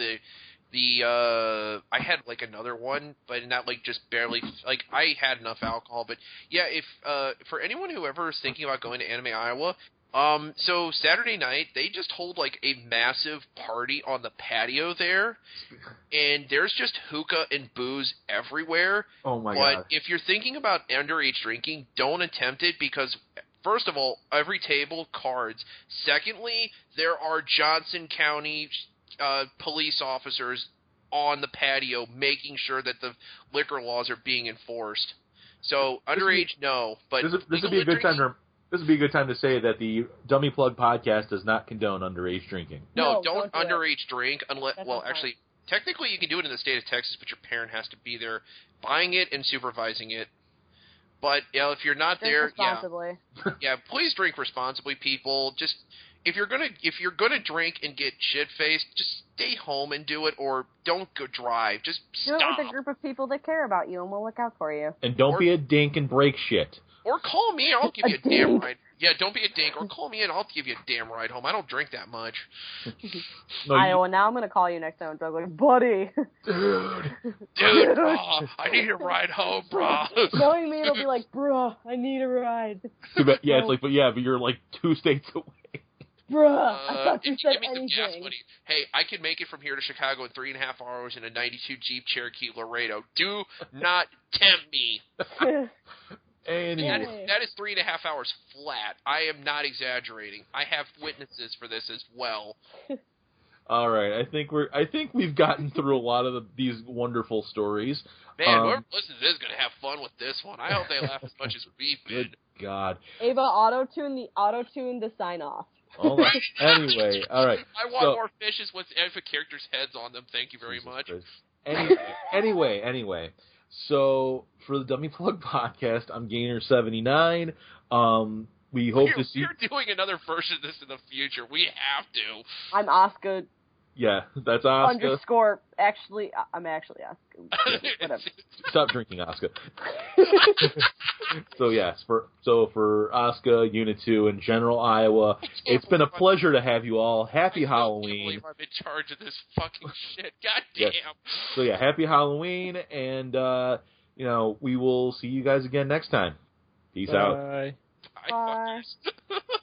I had like another one, but not like just barely. Like I had enough alcohol, but yeah. If for anyone who ever is thinking about going to Anime Iowa. So Saturday night, they just hold like a massive party on the patio there, and there's just hookah and booze everywhere. Oh my god. But if you're thinking about underage drinking, don't attempt it because, first of all, every table, cards. Secondly, there are Johnson County police officers on the patio making sure that the liquor laws are being enforced. So underage, no. But this would be a good time to... This would be a good time to say that the Dummy Plug podcast does not condone underage drinking. No, don't underage drink unless. Well, actually, technically you can do it in the state of Texas, but your parent has to be there buying it and supervising it. But if you're not there, yeah, please drink responsibly, people. Just if you're gonna drink and get shit faced, just stay home and do it, or don't go drive. Just stop. Do it with a group of people that care about you, and we'll look out for you. And don't be a dink and break shit. Or call me, I'll give you a damn ride. Yeah, don't be a dink. Or call me and I'll give you a damn ride home. I don't drink that much. Iowa, now I'm going to call you next time and be like, buddy. Dude, I need a ride home, bro. Knowing me, it'll be like, bruh, I need a ride. But you're like 2 states away. Bruh, I thought you said anything. Gas money. Hey, I can make it from here to Chicago in 3.5 hours in a 92 Jeep Cherokee Laredo. Do not tempt me. Anyway. That is 3.5 hours flat. I am not exaggerating. I have witnesses for this as well. All right, I think we've gotten through a lot of these wonderful stories. Man, whoever listens to this is going to have fun with this one. I hope they laugh as much as we've been. Good God. Ava, auto-tune the sign-off. All right. Anyway, all right. I want more fishes with characters' heads on them. Thank you very much. Anyway. So, for the Dummy Plug podcast, I'm Gainer79. We hope to see... We're doing another version of this in the future. We have to. I'm Oscar. Yeah, that's Oscar. _ actually, I'm actually Oscar. Whatever. Stop drinking, Oscar. So, yes, for Oscar, Unit 2, and General Iowa, it's been a pleasure to have you all. Happy Halloween. I can't believe I'm in charge of this fucking shit. God damn. Yes. So, yeah, happy Halloween, and, we will see you guys again next time. Peace out. Bye. Bye.